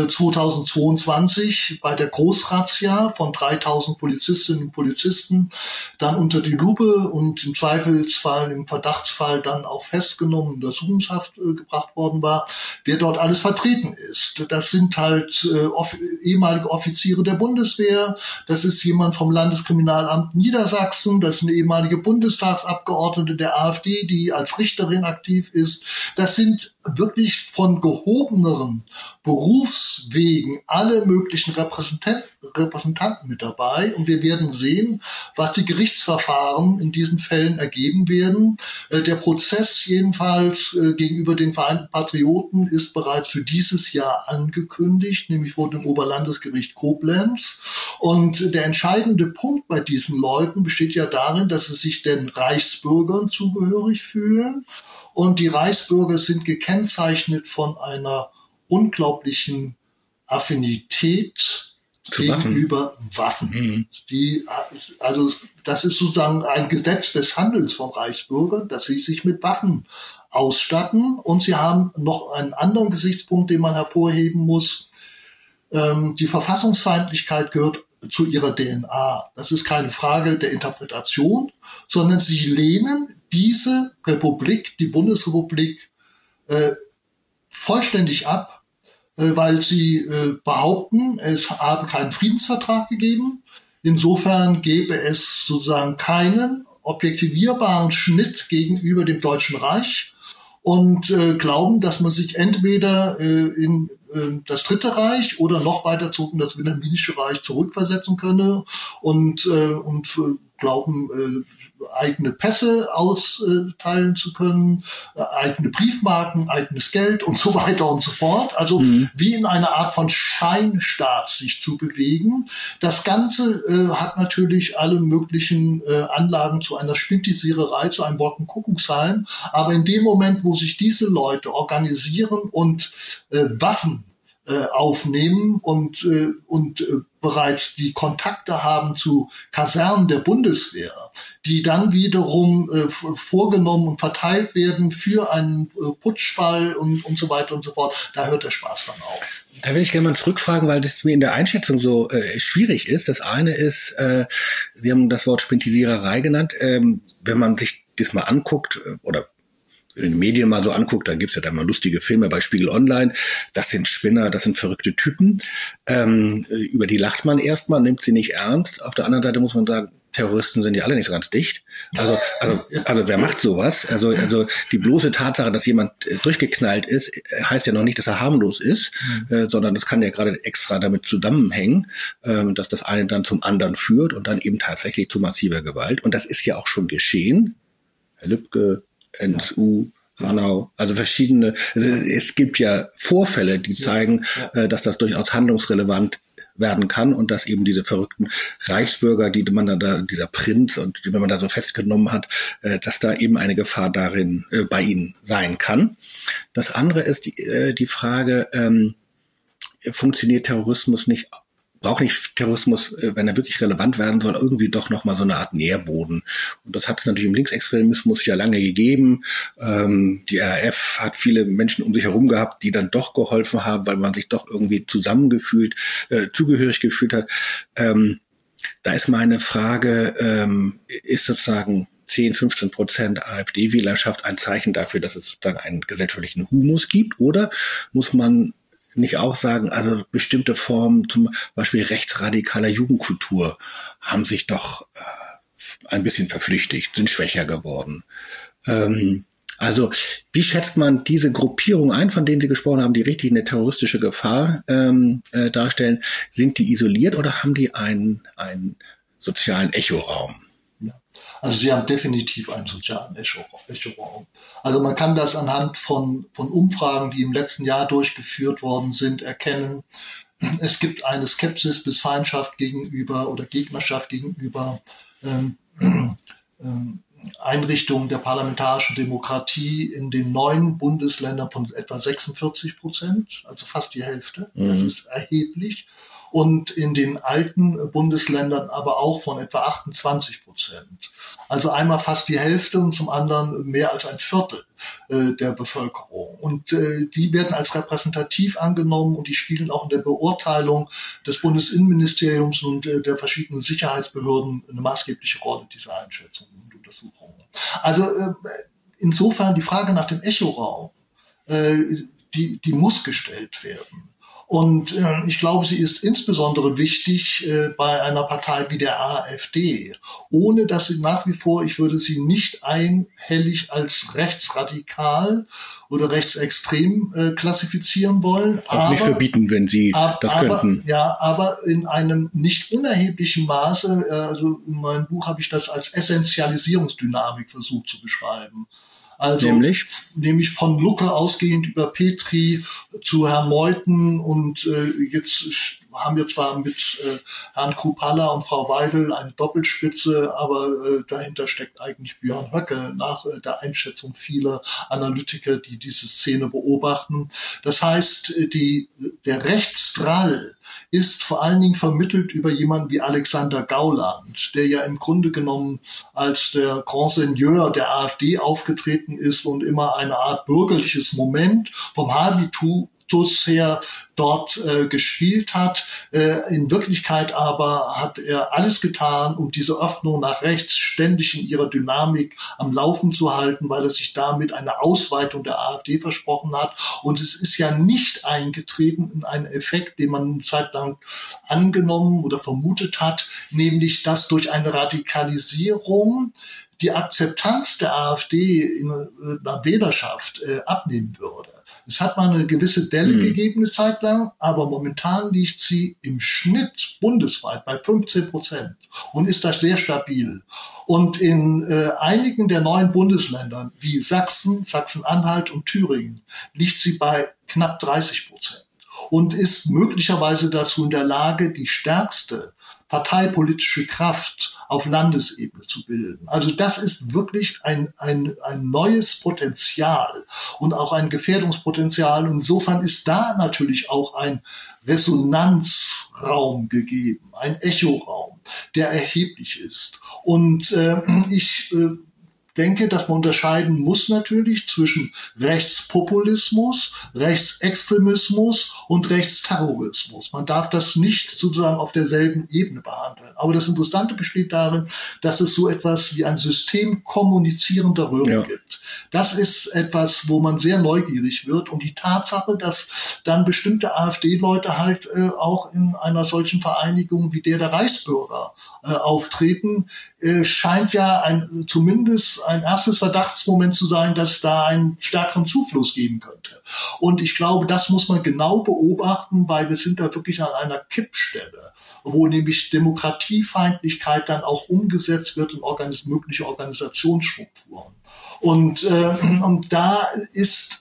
2022 bei der Großrazzia von 3000 Polizistinnen und Polizisten dann unter die Lupe und im Zweifelsfall, im Verdachtsfall dann auch festgenommen, Untersuchungshaft gebracht worden war, wer dort alles vertreten ist. Das sind halt ehemalige Offiziere der Bundeswehr, das ist jemand vom Landeskriminalamt Niedersachsen, das ist eine ehemalige Bundestagsabgeordnete der AfD, die als Richterin aktiv ist. Das sind wirklich von gehobeneren Berufswegen alle möglichen Repräsentanten mit dabei. Und wir werden sehen, was die Gerichtsverfahren in diesen Fällen ergeben werden. Der Prozess jedenfalls gegenüber den Vereinten Patrioten ist bereits für dieses Jahr angekündigt, nämlich vor dem Oberlandesgericht Koblenz. Und der entscheidende Punkt bei diesen Leuten besteht ja darin, dass sie sich den Reichsbürgern zugehörig fühlen. Und die Reichsbürger sind gekennzeichnet von einer unglaublichen Affinität gegenüber Waffen. Also das ist sozusagen ein Gesetz des Handels von Reichsbürgern, dass sie sich mit Waffen ausstatten. Und sie haben noch einen anderen Gesichtspunkt, den man hervorheben muss. Die Verfassungsfeindlichkeit gehört zu ihrer DNA. Das ist keine Frage der Interpretation, sondern sie lehnen diese Republik, die Bundesrepublik, vollständig ab, weil sie behaupten, es habe keinen Friedensvertrag gegeben. Insofern gäbe es sozusagen keinen objektivierbaren Schnitt gegenüber dem Deutschen Reich und glauben, dass man sich entweder in das Dritte Reich oder noch weiter zurück in das Wilhelminische Reich zurückversetzen könne und glauben, eigene Pässe austeilen zu können, eigene Briefmarken, eigenes Geld und so weiter und so fort. Also wie in einer Art von Scheinstaat sich zu bewegen. Das Ganze hat natürlich alle möglichen Anlagen zu einer Spintisiererei, zu einem Wolkenkuckucksheim. Aber in dem Moment, wo sich diese Leute organisieren und Waffen aufnehmen und bereits die Kontakte haben zu Kasernen der Bundeswehr, die dann wiederum vorgenommen und verteilt werden für einen Putschfall und so weiter und so fort, da hört der Spaß dann auf. Da will ich gerne mal zurückfragen, weil das mir in der Einschätzung so schwierig ist. Das eine ist, wir haben das Wort Spintisiererei genannt. Wenn man sich das mal anguckt oder in den Medien mal so anguckt, dann gibt's ja da mal lustige Filme bei Spiegel Online. Das sind Spinner, das sind verrückte Typen. Über die lacht man erstmal, nimmt sie nicht ernst. Auf der anderen Seite muss man sagen, Terroristen sind ja alle nicht so ganz dicht. Also wer macht sowas? Also die bloße Tatsache, dass jemand durchgeknallt ist, heißt ja noch nicht, dass er harmlos ist, sondern das kann ja gerade extra damit zusammenhängen, dass das eine dann zum anderen führt und dann eben tatsächlich zu massiver Gewalt. Und das ist ja auch schon geschehen. Herr Lübcke, NSU, Hanau, also verschiedene, es gibt ja Vorfälle, die zeigen, dass das durchaus handlungsrelevant werden kann und dass eben diese verrückten Reichsbürger, die man dann da, dieser Prinz und die man da so festgenommen hat, dass da eben eine Gefahr darin bei ihnen sein kann. Das andere ist die Frage, funktioniert Terrorismus nicht? Braucht nicht Terrorismus, wenn er wirklich relevant werden soll, irgendwie doch nochmal so eine Art Nährboden. Und das hat es natürlich im Linksextremismus ja lange gegeben. Die RAF hat viele Menschen um sich herum gehabt, die dann doch geholfen haben, weil man sich doch irgendwie zugehörig gefühlt hat. Da ist meine Frage, ist sozusagen 10-15% AfD-Wählerschaft ein Zeichen dafür, dass es sozusagen einen gesellschaftlichen Humus gibt? Oder muss man nicht auch sagen, also bestimmte Formen, zum Beispiel rechtsradikaler Jugendkultur, haben sich doch ein bisschen verflüchtigt, sind schwächer geworden. Also wie schätzt man diese Gruppierung ein, von denen Sie gesprochen haben, die richtig eine terroristische Gefahr darstellen? Sind die isoliert oder haben die einen sozialen Echoraum? Also sie haben definitiv einen sozialen Echoraum. Also man kann das anhand von Umfragen, die im letzten Jahr durchgeführt worden sind, erkennen. Es gibt eine Skepsis bis Feindschaft gegenüber oder Gegnerschaft gegenüber Einrichtung der parlamentarischen Demokratie in den 9 Bundesländern von etwa 46%, also fast die Hälfte. Das ist erheblich. Und in den alten Bundesländern aber auch von etwa 28%. Also einmal fast die Hälfte und zum anderen mehr als ein Viertel der Bevölkerung. Und die werden als repräsentativ angenommen und die spielen auch in der Beurteilung des Bundesinnenministeriums und der verschiedenen Sicherheitsbehörden eine maßgebliche Rolle, diese Einschätzungen und Untersuchungen. Also insofern die Frage nach dem Echoraum, die muss gestellt werden. Und ich glaube, sie ist insbesondere wichtig bei einer Partei wie der AfD, ohne dass sie nach wie vor, ich würde sie nicht einhellig als rechtsradikal oder rechtsextrem klassifizieren wollen. Also nicht verbieten, wenn Sie das könnten. Ja, aber in einem nicht unerheblichen Maße, also in meinem Buch habe ich das als Essentialisierungsdynamik versucht zu beschreiben. Also nämlich von Lucke ausgehend über Petri zu Herrn Meuthen und jetzt haben wir zwar mit Herrn Kruppalla und Frau Weidel eine Doppelspitze, aber dahinter steckt eigentlich Björn Höcke nach der Einschätzung vieler Analytiker, die diese Szene beobachten. Das heißt, der Rechtsdrall ist vor allen Dingen vermittelt über jemanden wie Alexander Gauland, der ja im Grunde genommen als der Grand Seigneur der AfD aufgetreten ist und immer eine Art bürgerliches Moment vom Habitus her dort gespielt hat. In Wirklichkeit aber hat er alles getan, um diese Öffnung nach rechts ständig in ihrer Dynamik am Laufen zu halten, weil er sich damit eine Ausweitung der AfD versprochen hat. Und es ist ja nicht eingetreten in einen Effekt, den man eine Zeit lang angenommen oder vermutet hat, nämlich dass durch eine Radikalisierung die Akzeptanz der AfD in der Wählerschaft abnehmen würde. Es hat mal eine gewisse Delle gegeben eine Zeit lang, aber momentan liegt sie im Schnitt bundesweit bei 15% und ist das sehr stabil. Und in einigen der neuen Bundesländern wie Sachsen, Sachsen-Anhalt und Thüringen liegt sie bei knapp 30% und ist möglicherweise dazu in der Lage, die stärkste parteipolitische Kraft auf Landesebene zu bilden. Also das ist wirklich ein neues Potenzial und auch ein Gefährdungspotenzial. Insofern ist da natürlich auch ein Resonanzraum gegeben, ein Echoraum, der erheblich ist. Und ich denke, dass man unterscheiden muss natürlich zwischen Rechtspopulismus, Rechtsextremismus und Rechtsterrorismus. Man darf das nicht sozusagen auf derselben Ebene behandeln. Aber das Interessante besteht darin, dass es so etwas wie ein System kommunizierender Röhren gibt. Das ist etwas, wo man sehr neugierig wird. Und die Tatsache, dass dann bestimmte AfD-Leute halt auch in einer solchen Vereinigung wie der Reichsbürger auftreten, scheint ja zumindest ein erstes Verdachtsmoment zu sein, dass da einen stärkeren Zufluss geben könnte. Und ich glaube, das muss man genau beobachten, weil wir sind da wirklich an einer Kippstelle, wo nämlich Demokratiefeindlichkeit dann auch umgesetzt wird in mögliche Organisationsstrukturen. Und da ist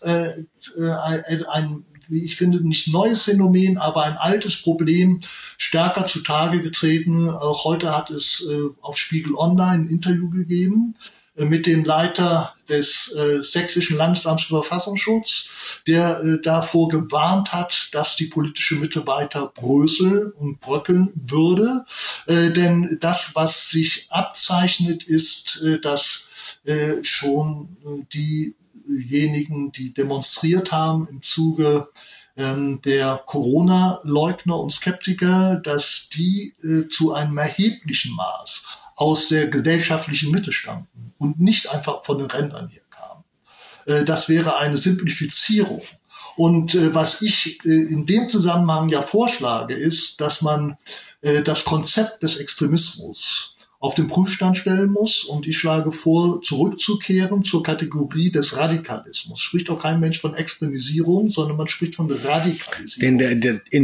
ein, wie ich finde, nicht neues Phänomen, aber ein altes Problem stärker zutage getreten. Auch heute hat es auf Spiegel Online ein Interview gegeben mit dem Leiter des Sächsischen Landesamts für Verfassungsschutz, der davor gewarnt hat, dass die politische Mitte weiter bröseln und bröckeln würde. Denn das, was sich abzeichnet, ist, dass schon diejenigen, die demonstriert haben im Zuge der Corona-Leugner und Skeptiker, dass die zu einem erheblichen Maß aus der gesellschaftlichen Mitte stammten und nicht einfach von den Rändern hier kamen. Das wäre eine Simplifizierung. Und was ich in dem Zusammenhang ja vorschlage, ist, dass man das Konzept des Extremismus auf den Prüfstand stellen muss. Und ich schlage vor, zurückzukehren zur Kategorie des Radikalismus. Spricht auch kein Mensch von Extremisierung, sondern man spricht von Radikalisierung. In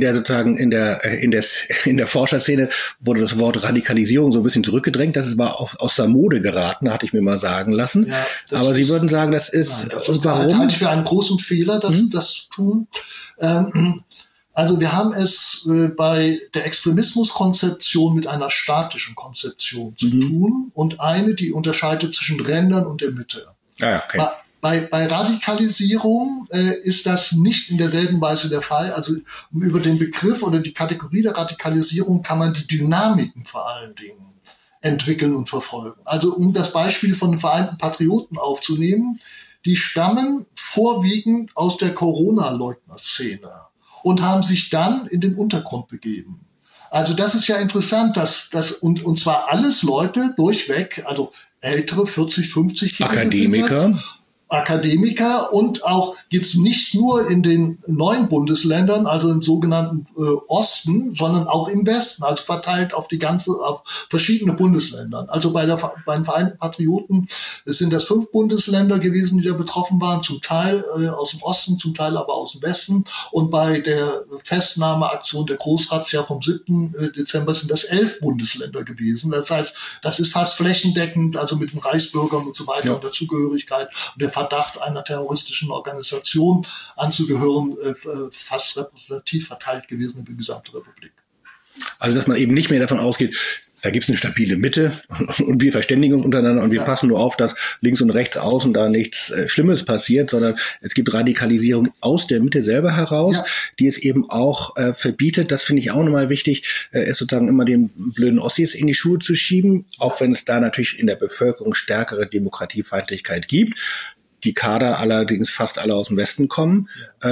der Forscherszene wurde das Wort Radikalisierung so ein bisschen zurückgedrängt. Das ist aber aus der Mode geraten, hatte ich mir mal sagen lassen. Ja, aber Sie würden sagen, das ist, und warum? Halte ich für einen großen Fehler, das zu tun. Also wir haben es bei der Extremismuskonzeption mit einer statischen Konzeption zu tun und eine, die unterscheidet zwischen Rändern und der Mitte. Okay. Bei Radikalisierung ist das nicht in derselben Weise der Fall. Also über den Begriff oder die Kategorie der Radikalisierung kann man die Dynamiken vor allen Dingen entwickeln und verfolgen. Also um das Beispiel von den Vereinten Patrioten aufzunehmen, die stammen vorwiegend aus der Corona-Leugner-Szene und haben sich dann in den Untergrund begeben. Also das ist ja interessant, und zwar alles Leute durchweg, also ältere 40, 50-Jährige Akademiker und auch jetzt nicht nur in den neuen Bundesländern, also im sogenannten Osten, sondern auch im Westen, also verteilt auf verschiedene Bundesländer. Also bei den Vereinten Patrioten sind das 5 Bundesländer gewesen, die da betroffen waren, zum Teil aus dem Osten, zum Teil aber aus dem Westen. Und bei der Festnahmeaktion der Großrazzia vom 7. Dezember sind das 11 Bundesländer gewesen. Das heißt, das ist fast flächendeckend, also mit den Reichsbürgern und so weiter und der Zugehörigkeit und der Verdacht, einer terroristischen Organisation anzugehören, fast repräsentativ verteilt gewesen über die gesamte Republik. Also dass man eben nicht mehr davon ausgeht, da gibt es eine stabile Mitte und wir verständigen uns untereinander und wir passen nur auf, dass links und rechts außen da nichts Schlimmes passiert, sondern es gibt Radikalisierung aus der Mitte selber heraus, die es eben auch verbietet, das finde ich auch nochmal wichtig, es sozusagen immer den blöden Ossis in die Schuhe zu schieben, auch wenn es da natürlich in der Bevölkerung stärkere Demokratiefeindlichkeit gibt. Die Kader allerdings fast alle aus dem Westen kommen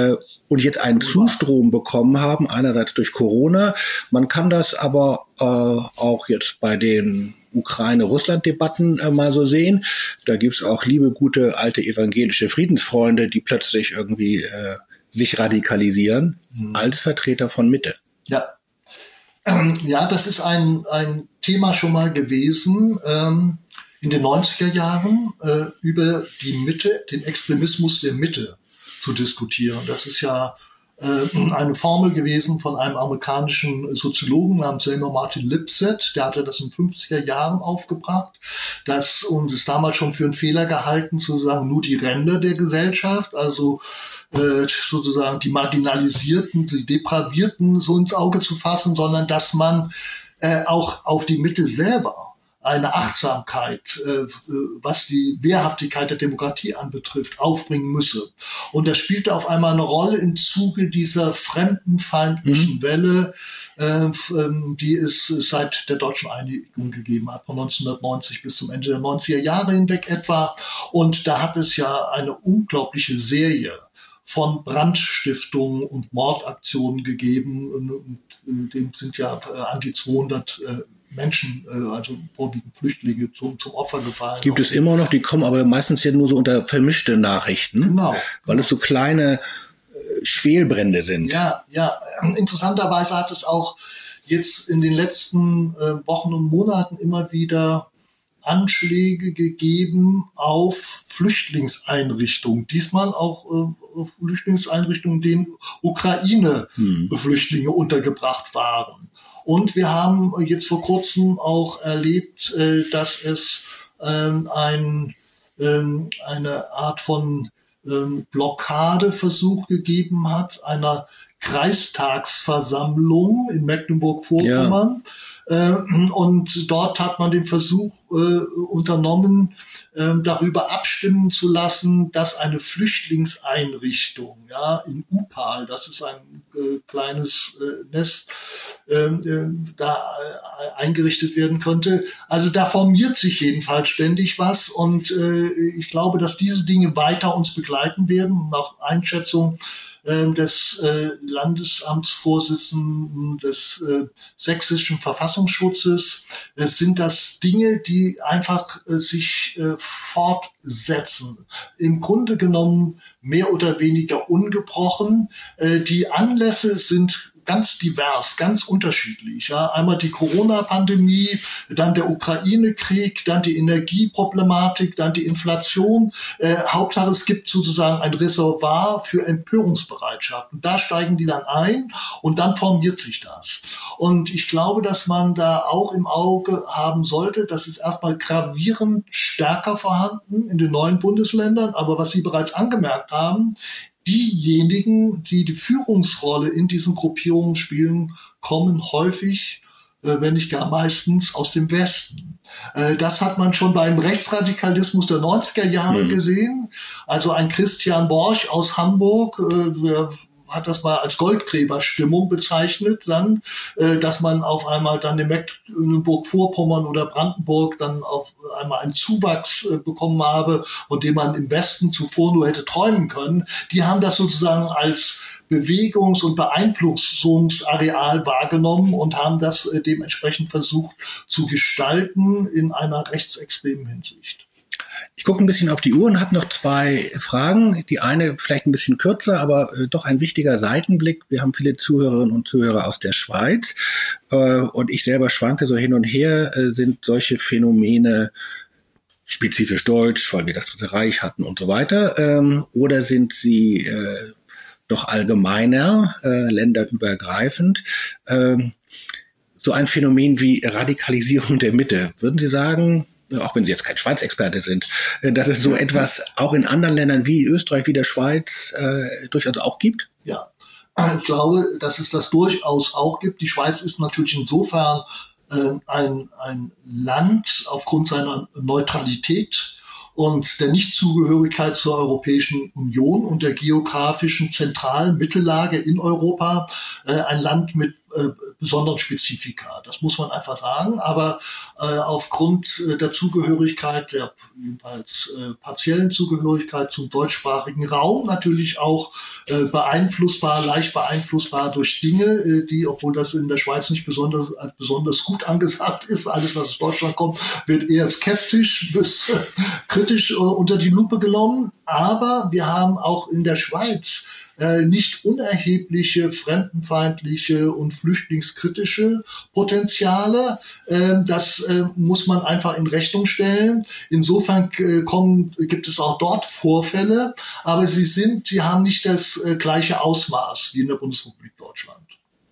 und jetzt einen Zustrom bekommen haben, einerseits durch Corona. Man kann das aber auch jetzt bei den Ukraine-Russland-Debatten mal so sehen. Da gibt's auch liebe, gute, alte evangelische Friedensfreunde, die plötzlich irgendwie sich radikalisieren als Vertreter von Mitte. Ja, das ist ein Thema schon mal gewesen. In den 90er Jahren über die Mitte, den Extremismus der Mitte zu diskutieren. Das ist ja eine Formel gewesen von einem amerikanischen Soziologen namens Seymour Martin Lipset. Der hatte das in den 50er Jahren aufgebracht. Und ist damals schon für einen Fehler gehalten, sozusagen nur die Ränder der Gesellschaft, also sozusagen die Marginalisierten, die Depravierten so ins Auge zu fassen, sondern dass man auch auf die Mitte selber eine Achtsamkeit, was die Wehrhaftigkeit der Demokratie anbetrifft, aufbringen müsse. Und das spielte auf einmal eine Rolle im Zuge dieser fremdenfeindlichen Welle, die es seit der deutschen Einigung gegeben hat, von 1990 bis zum Ende der 90er Jahre hinweg etwa. Und da hat es ja eine unglaubliche Serie von Brandstiftungen und Mordaktionen gegeben. Und dem sind ja an die 200 Menschen, also vorwiegend Flüchtlinge, zum Opfer gefallen. Gibt es immer noch, die kommen aber meistens ja nur so unter vermischte Nachrichten, genau, weil es so kleine Schwelbrände sind. Ja, interessanterweise hat es auch jetzt in den letzten Wochen und Monaten immer wieder Anschläge gegeben auf Flüchtlingseinrichtungen. Diesmal auch auf Flüchtlingseinrichtungen, in denen Ukraine-Flüchtlinge untergebracht waren. Und wir haben jetzt vor kurzem auch erlebt, dass es eine Art von Blockadeversuch gegeben hat, einer Kreistagsversammlung in Mecklenburg-Vorpommern. Und dort hat man den Versuch unternommen, darüber abstimmen zu lassen, dass eine Flüchtlingseinrichtung, in Upal, das ist ein kleines Nest, da eingerichtet werden könnte. Also da formiert sich jedenfalls ständig was und ich glaube, dass diese Dinge weiter uns begleiten werden, nach Einschätzung des Landesamtsvorsitzenden des sächsischen Verfassungsschutzes, sind das Dinge, die einfach sich fortsetzen. Im Grunde genommen mehr oder weniger ungebrochen. Die Anlässe sind ganz divers, ganz unterschiedlich. Ja. Einmal die Corona-Pandemie, dann der Ukraine-Krieg, dann die Energieproblematik, dann die Inflation. Hauptsache, es gibt sozusagen ein Reservoir für Empörungsbereitschaft. Und da steigen die dann ein und dann formiert sich das. Und ich glaube, dass man da auch im Auge haben sollte, das ist erstmal gravierend stärker vorhanden in den neuen Bundesländern. Aber was Sie bereits angemerkt haben, diejenigen, die die Führungsrolle in diesen Gruppierungen spielen, kommen häufig, wenn nicht gar meistens, aus dem Westen. Das hat man schon beim Rechtsradikalismus der 90er Jahre gesehen. Also ein Christian Borch aus Hamburg, der hat das mal als Goldgräberstimmung bezeichnet, dann, dass man auf einmal dann in Mecklenburg-Vorpommern oder Brandenburg dann auf einmal einen Zuwachs bekommen habe, von dem man im Westen zuvor nur hätte träumen können. Die haben das sozusagen als Bewegungs- und Beeinflussungsareal wahrgenommen und haben das dementsprechend versucht zu gestalten in einer rechtsextremen Hinsicht. Ich gucke ein bisschen auf die Uhr und habe noch 2 Fragen. Die eine vielleicht ein bisschen kürzer, aber doch ein wichtiger Seitenblick. Wir haben viele Zuhörerinnen und Zuhörer aus der Schweiz und ich selber schwanke so hin und her. Sind solche Phänomene spezifisch deutsch, weil wir das Dritte Reich hatten und so weiter, oder sind sie doch allgemeiner, länderübergreifend? So ein Phänomen wie Radikalisierung der Mitte. Würden Sie sagen, auch wenn Sie jetzt kein Schweiz-Experte sind, dass es so etwas auch in anderen Ländern wie Österreich, wie der Schweiz durchaus auch gibt? Ja, ich glaube, dass es das durchaus auch gibt. Die Schweiz ist natürlich insofern ein Land aufgrund seiner Neutralität und der Nichtzugehörigkeit zur Europäischen Union und der geografischen zentralen Mittellage in Europa ein Land mit besonderen Spezifika. Das muss man einfach sagen. Aber aufgrund der Zugehörigkeit, der jedenfalls partiellen Zugehörigkeit zum deutschsprachigen Raum natürlich auch leicht beeinflussbar durch Dinge, die, obwohl das in der Schweiz nicht besonders gut angesagt ist, alles, was aus Deutschland kommt, wird eher skeptisch bis kritisch unter die Lupe genommen. Aber wir haben auch in der Schweiz nicht unerhebliche fremdenfeindliche und flüchtlingskritische Potenziale. Das muss man einfach in Rechnung stellen. Insofern gibt es auch dort Vorfälle, aber sie haben nicht das gleiche Ausmaß wie in der Bundesrepublik Deutschland.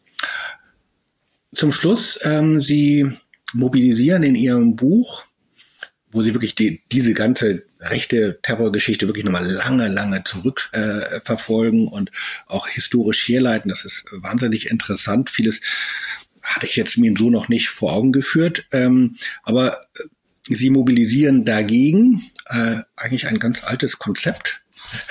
Zum Schluss, Sie mobilisieren in Ihrem Buch, wo Sie wirklich diese ganze rechte Terrorgeschichte wirklich nochmal lange zurück verfolgen und auch historisch herleiten. Das ist wahnsinnig interessant. Vieles hatte ich jetzt mir so noch nicht vor Augen geführt. Aber Sie mobilisieren dagegen eigentlich ein ganz altes Konzept,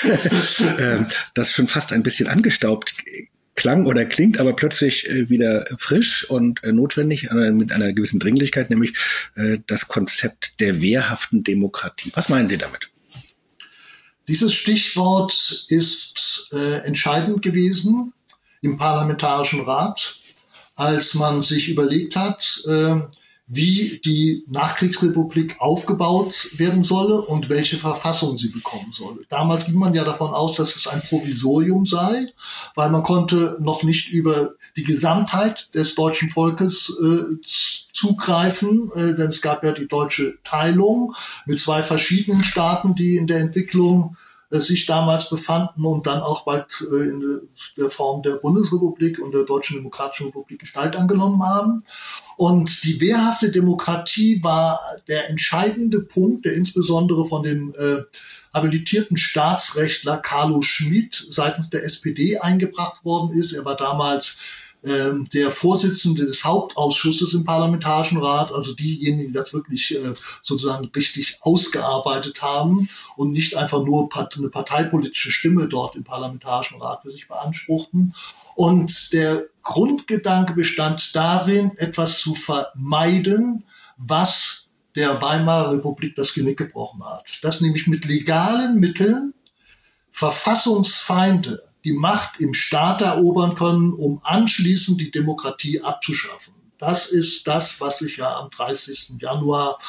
das schon fast ein bisschen angestaubt klang oder klingt, aber plötzlich wieder frisch und notwendig mit einer gewissen Dringlichkeit, nämlich das Konzept der wehrhaften Demokratie. Was meinen Sie damit? Dieses Stichwort ist entscheidend gewesen im Parlamentarischen Rat, als man sich überlegt hat, wie die Nachkriegsrepublik aufgebaut werden solle und welche Verfassung sie bekommen solle. Damals ging man ja davon aus, dass es ein Provisorium sei, weil man konnte noch nicht über die Gesamtheit des deutschen Volkes zugreifen, denn es gab ja die deutsche Teilung mit 2 verschiedenen Staaten, die in der Entwicklung sich damals befanden und dann auch bald in der Form der Bundesrepublik und der Deutschen Demokratischen Republik Gestalt angenommen haben. Und die wehrhafte Demokratie war der entscheidende Punkt, der insbesondere von dem habilitierten Staatsrechtler Carlo Schmid seitens der SPD eingebracht worden ist. Er war damals der Vorsitzende des Hauptausschusses im Parlamentarischen Rat, also diejenigen, die das wirklich sozusagen richtig ausgearbeitet haben und nicht einfach nur eine parteipolitische Stimme dort im Parlamentarischen Rat für sich beanspruchten. Und der Grundgedanke bestand darin, etwas zu vermeiden, was der Weimarer Republik das Genick gebrochen hat. Dass nämlich mit legalen Mitteln Verfassungsfeinde die Macht im Staat erobern können, um anschließend die Demokratie abzuschaffen. Das ist das, was sich ja am 30. Januar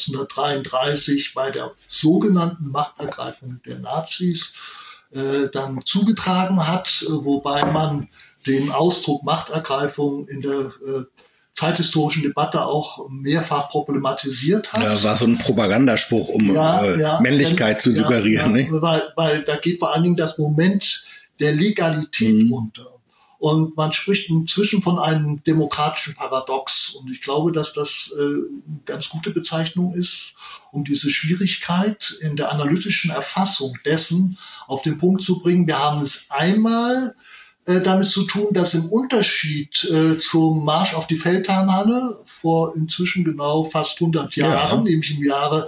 1933 bei der sogenannten Machtergreifung der Nazis dann zugetragen hat, wobei man den Ausdruck Machtergreifung in der zeithistorischen Debatte auch mehrfach problematisiert hat. Ja, war so ein Propagandaspruch, um Männlichkeit zu suggerieren. Ja, weil da geht vor allen Dingen das Moment der Legalität unter. Und man spricht inzwischen von einem demokratischen Paradox. Und ich glaube, dass das eine ganz gute Bezeichnung ist, um diese Schwierigkeit in der analytischen Erfassung dessen auf den Punkt zu bringen. Wir haben es einmal damit zu tun, dass im Unterschied zum Marsch auf die Feldherrnhalle vor inzwischen genau fast 100 Jahren, nämlich im Jahre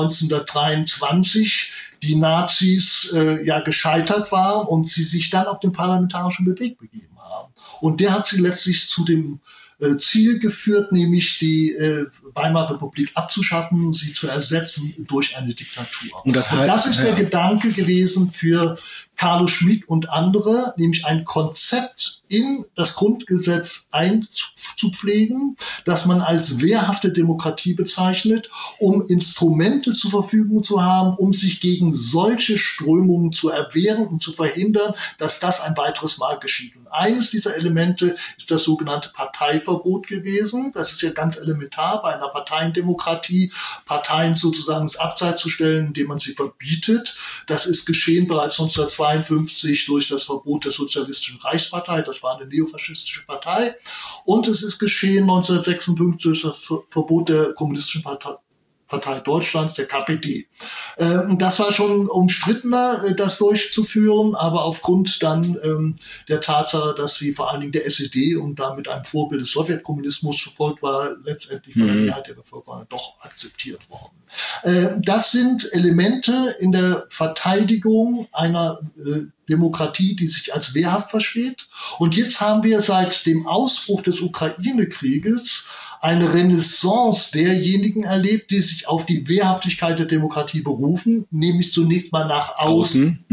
1923, die Nazis gescheitert waren und sie sich dann auf den parlamentarischen Weg begeben haben. Und der hat sie letztlich zu dem Ziel geführt, nämlich die Weimarer Republik abzuschaffen, sie zu ersetzen durch eine Diktatur. Und das ist der Gedanke gewesen für Carlo Schmid und andere, nämlich ein Konzept in das Grundgesetz einzupflegen, das man als wehrhafte Demokratie bezeichnet, um Instrumente zur Verfügung zu haben, um sich gegen solche Strömungen zu erwehren und zu verhindern, dass das ein weiteres Mal geschieht. Und eines dieser Elemente ist das sogenannte Parteiverbot gewesen. Das ist ja ganz elementar bei einer Parteiendemokratie, Parteien sozusagen ins Abseits zu stellen, indem man sie verbietet. Das ist geschehen bereits 1952 durch das Verbot der Sozialistischen Reichspartei. Das war eine neofaschistische Partei. Und es ist geschehen 1956 durch das Verbot der Kommunistischen Partei Deutschlands, der KPD. Das war schon umstrittener, das durchzuführen, aber aufgrund dann der Tatsache, dass sie vor allen Dingen der SED und damit einem Vorbild des Sowjetkommunismus verfolgt war, letztendlich von der Mehrheit der Bevölkerung doch akzeptiert worden. Das sind Elemente in der Verteidigung einer Demokratie, die sich als wehrhaft versteht. Und jetzt haben wir seit dem Ausbruch des Ukraine-Krieges eine Renaissance derjenigen erlebt, die sich auf die Wehrhaftigkeit der Demokratie berufen, nämlich zunächst mal nach außen,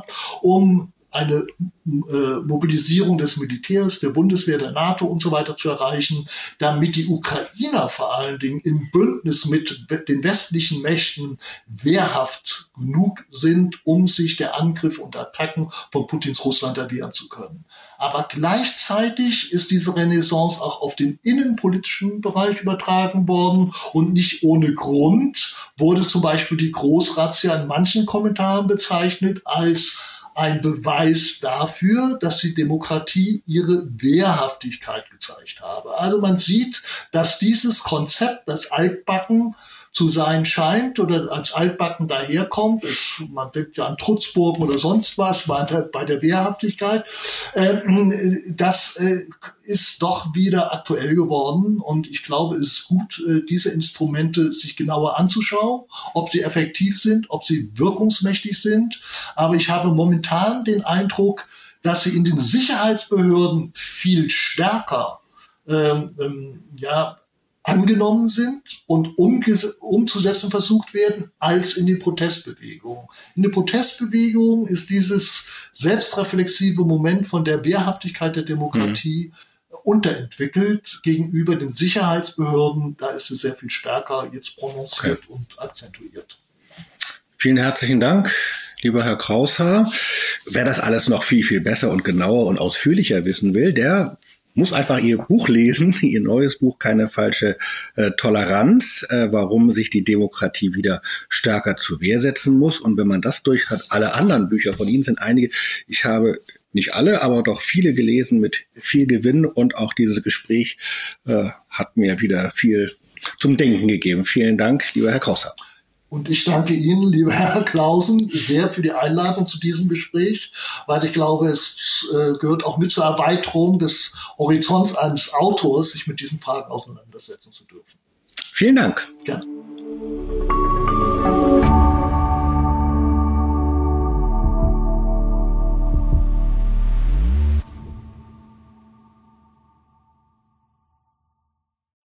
um eine Mobilisierung des Militärs, der Bundeswehr, der NATO und so weiter zu erreichen, damit die Ukrainer vor allen Dingen im Bündnis mit den westlichen Mächten wehrhaft genug sind, um sich der Angriffe und Attacken von Putins Russland erwehren zu können. Aber gleichzeitig ist diese Renaissance auch auf den innenpolitischen Bereich übertragen worden und nicht ohne Grund wurde zum Beispiel die Großrazzia in manchen Kommentaren bezeichnet als ein Beweis dafür, dass die Demokratie ihre Wehrhaftigkeit gezeigt habe. Also man sieht, dass dieses Konzept, das altbacken zu sein scheint oder als altbacken daherkommt, man denkt ja an Trutzburgen oder sonst was, bei der Wehrhaftigkeit, das ist doch wieder aktuell geworden und ich glaube, es ist gut, diese Instrumente sich genauer anzuschauen, ob sie effektiv sind, ob sie wirkungsmächtig sind, aber ich habe momentan den Eindruck, dass sie in den Sicherheitsbehörden viel stärker angenommen sind und umzusetzen versucht werden, als in die Protestbewegung. In der Protestbewegung ist dieses selbstreflexive Moment von der Wehrhaftigkeit der Demokratie unterentwickelt gegenüber den Sicherheitsbehörden. Da ist es sehr viel stärker jetzt prononciert und akzentuiert. Vielen herzlichen Dank, lieber Herr Kraushaar. Wer das alles noch viel, viel besser und genauer und ausführlicher wissen will, der muss einfach Ihr Buch lesen, Ihr neues Buch, Keine falsche Toleranz, warum sich die Demokratie wieder stärker zur Wehr setzen muss. Und wenn man das durch hat, alle anderen Bücher von Ihnen sind einige, ich habe nicht alle, aber doch viele gelesen mit viel Gewinn und auch dieses Gespräch hat mir wieder viel zum Denken gegeben. Vielen Dank, lieber Herr Kraushaar. Und ich danke Ihnen, lieber Herr Clausen, sehr für die Einladung zu diesem Gespräch, weil ich glaube, es gehört auch mit zur Erweiterung des Horizonts eines Autors, sich mit diesen Fragen auseinandersetzen zu dürfen. Vielen Dank. Gerne.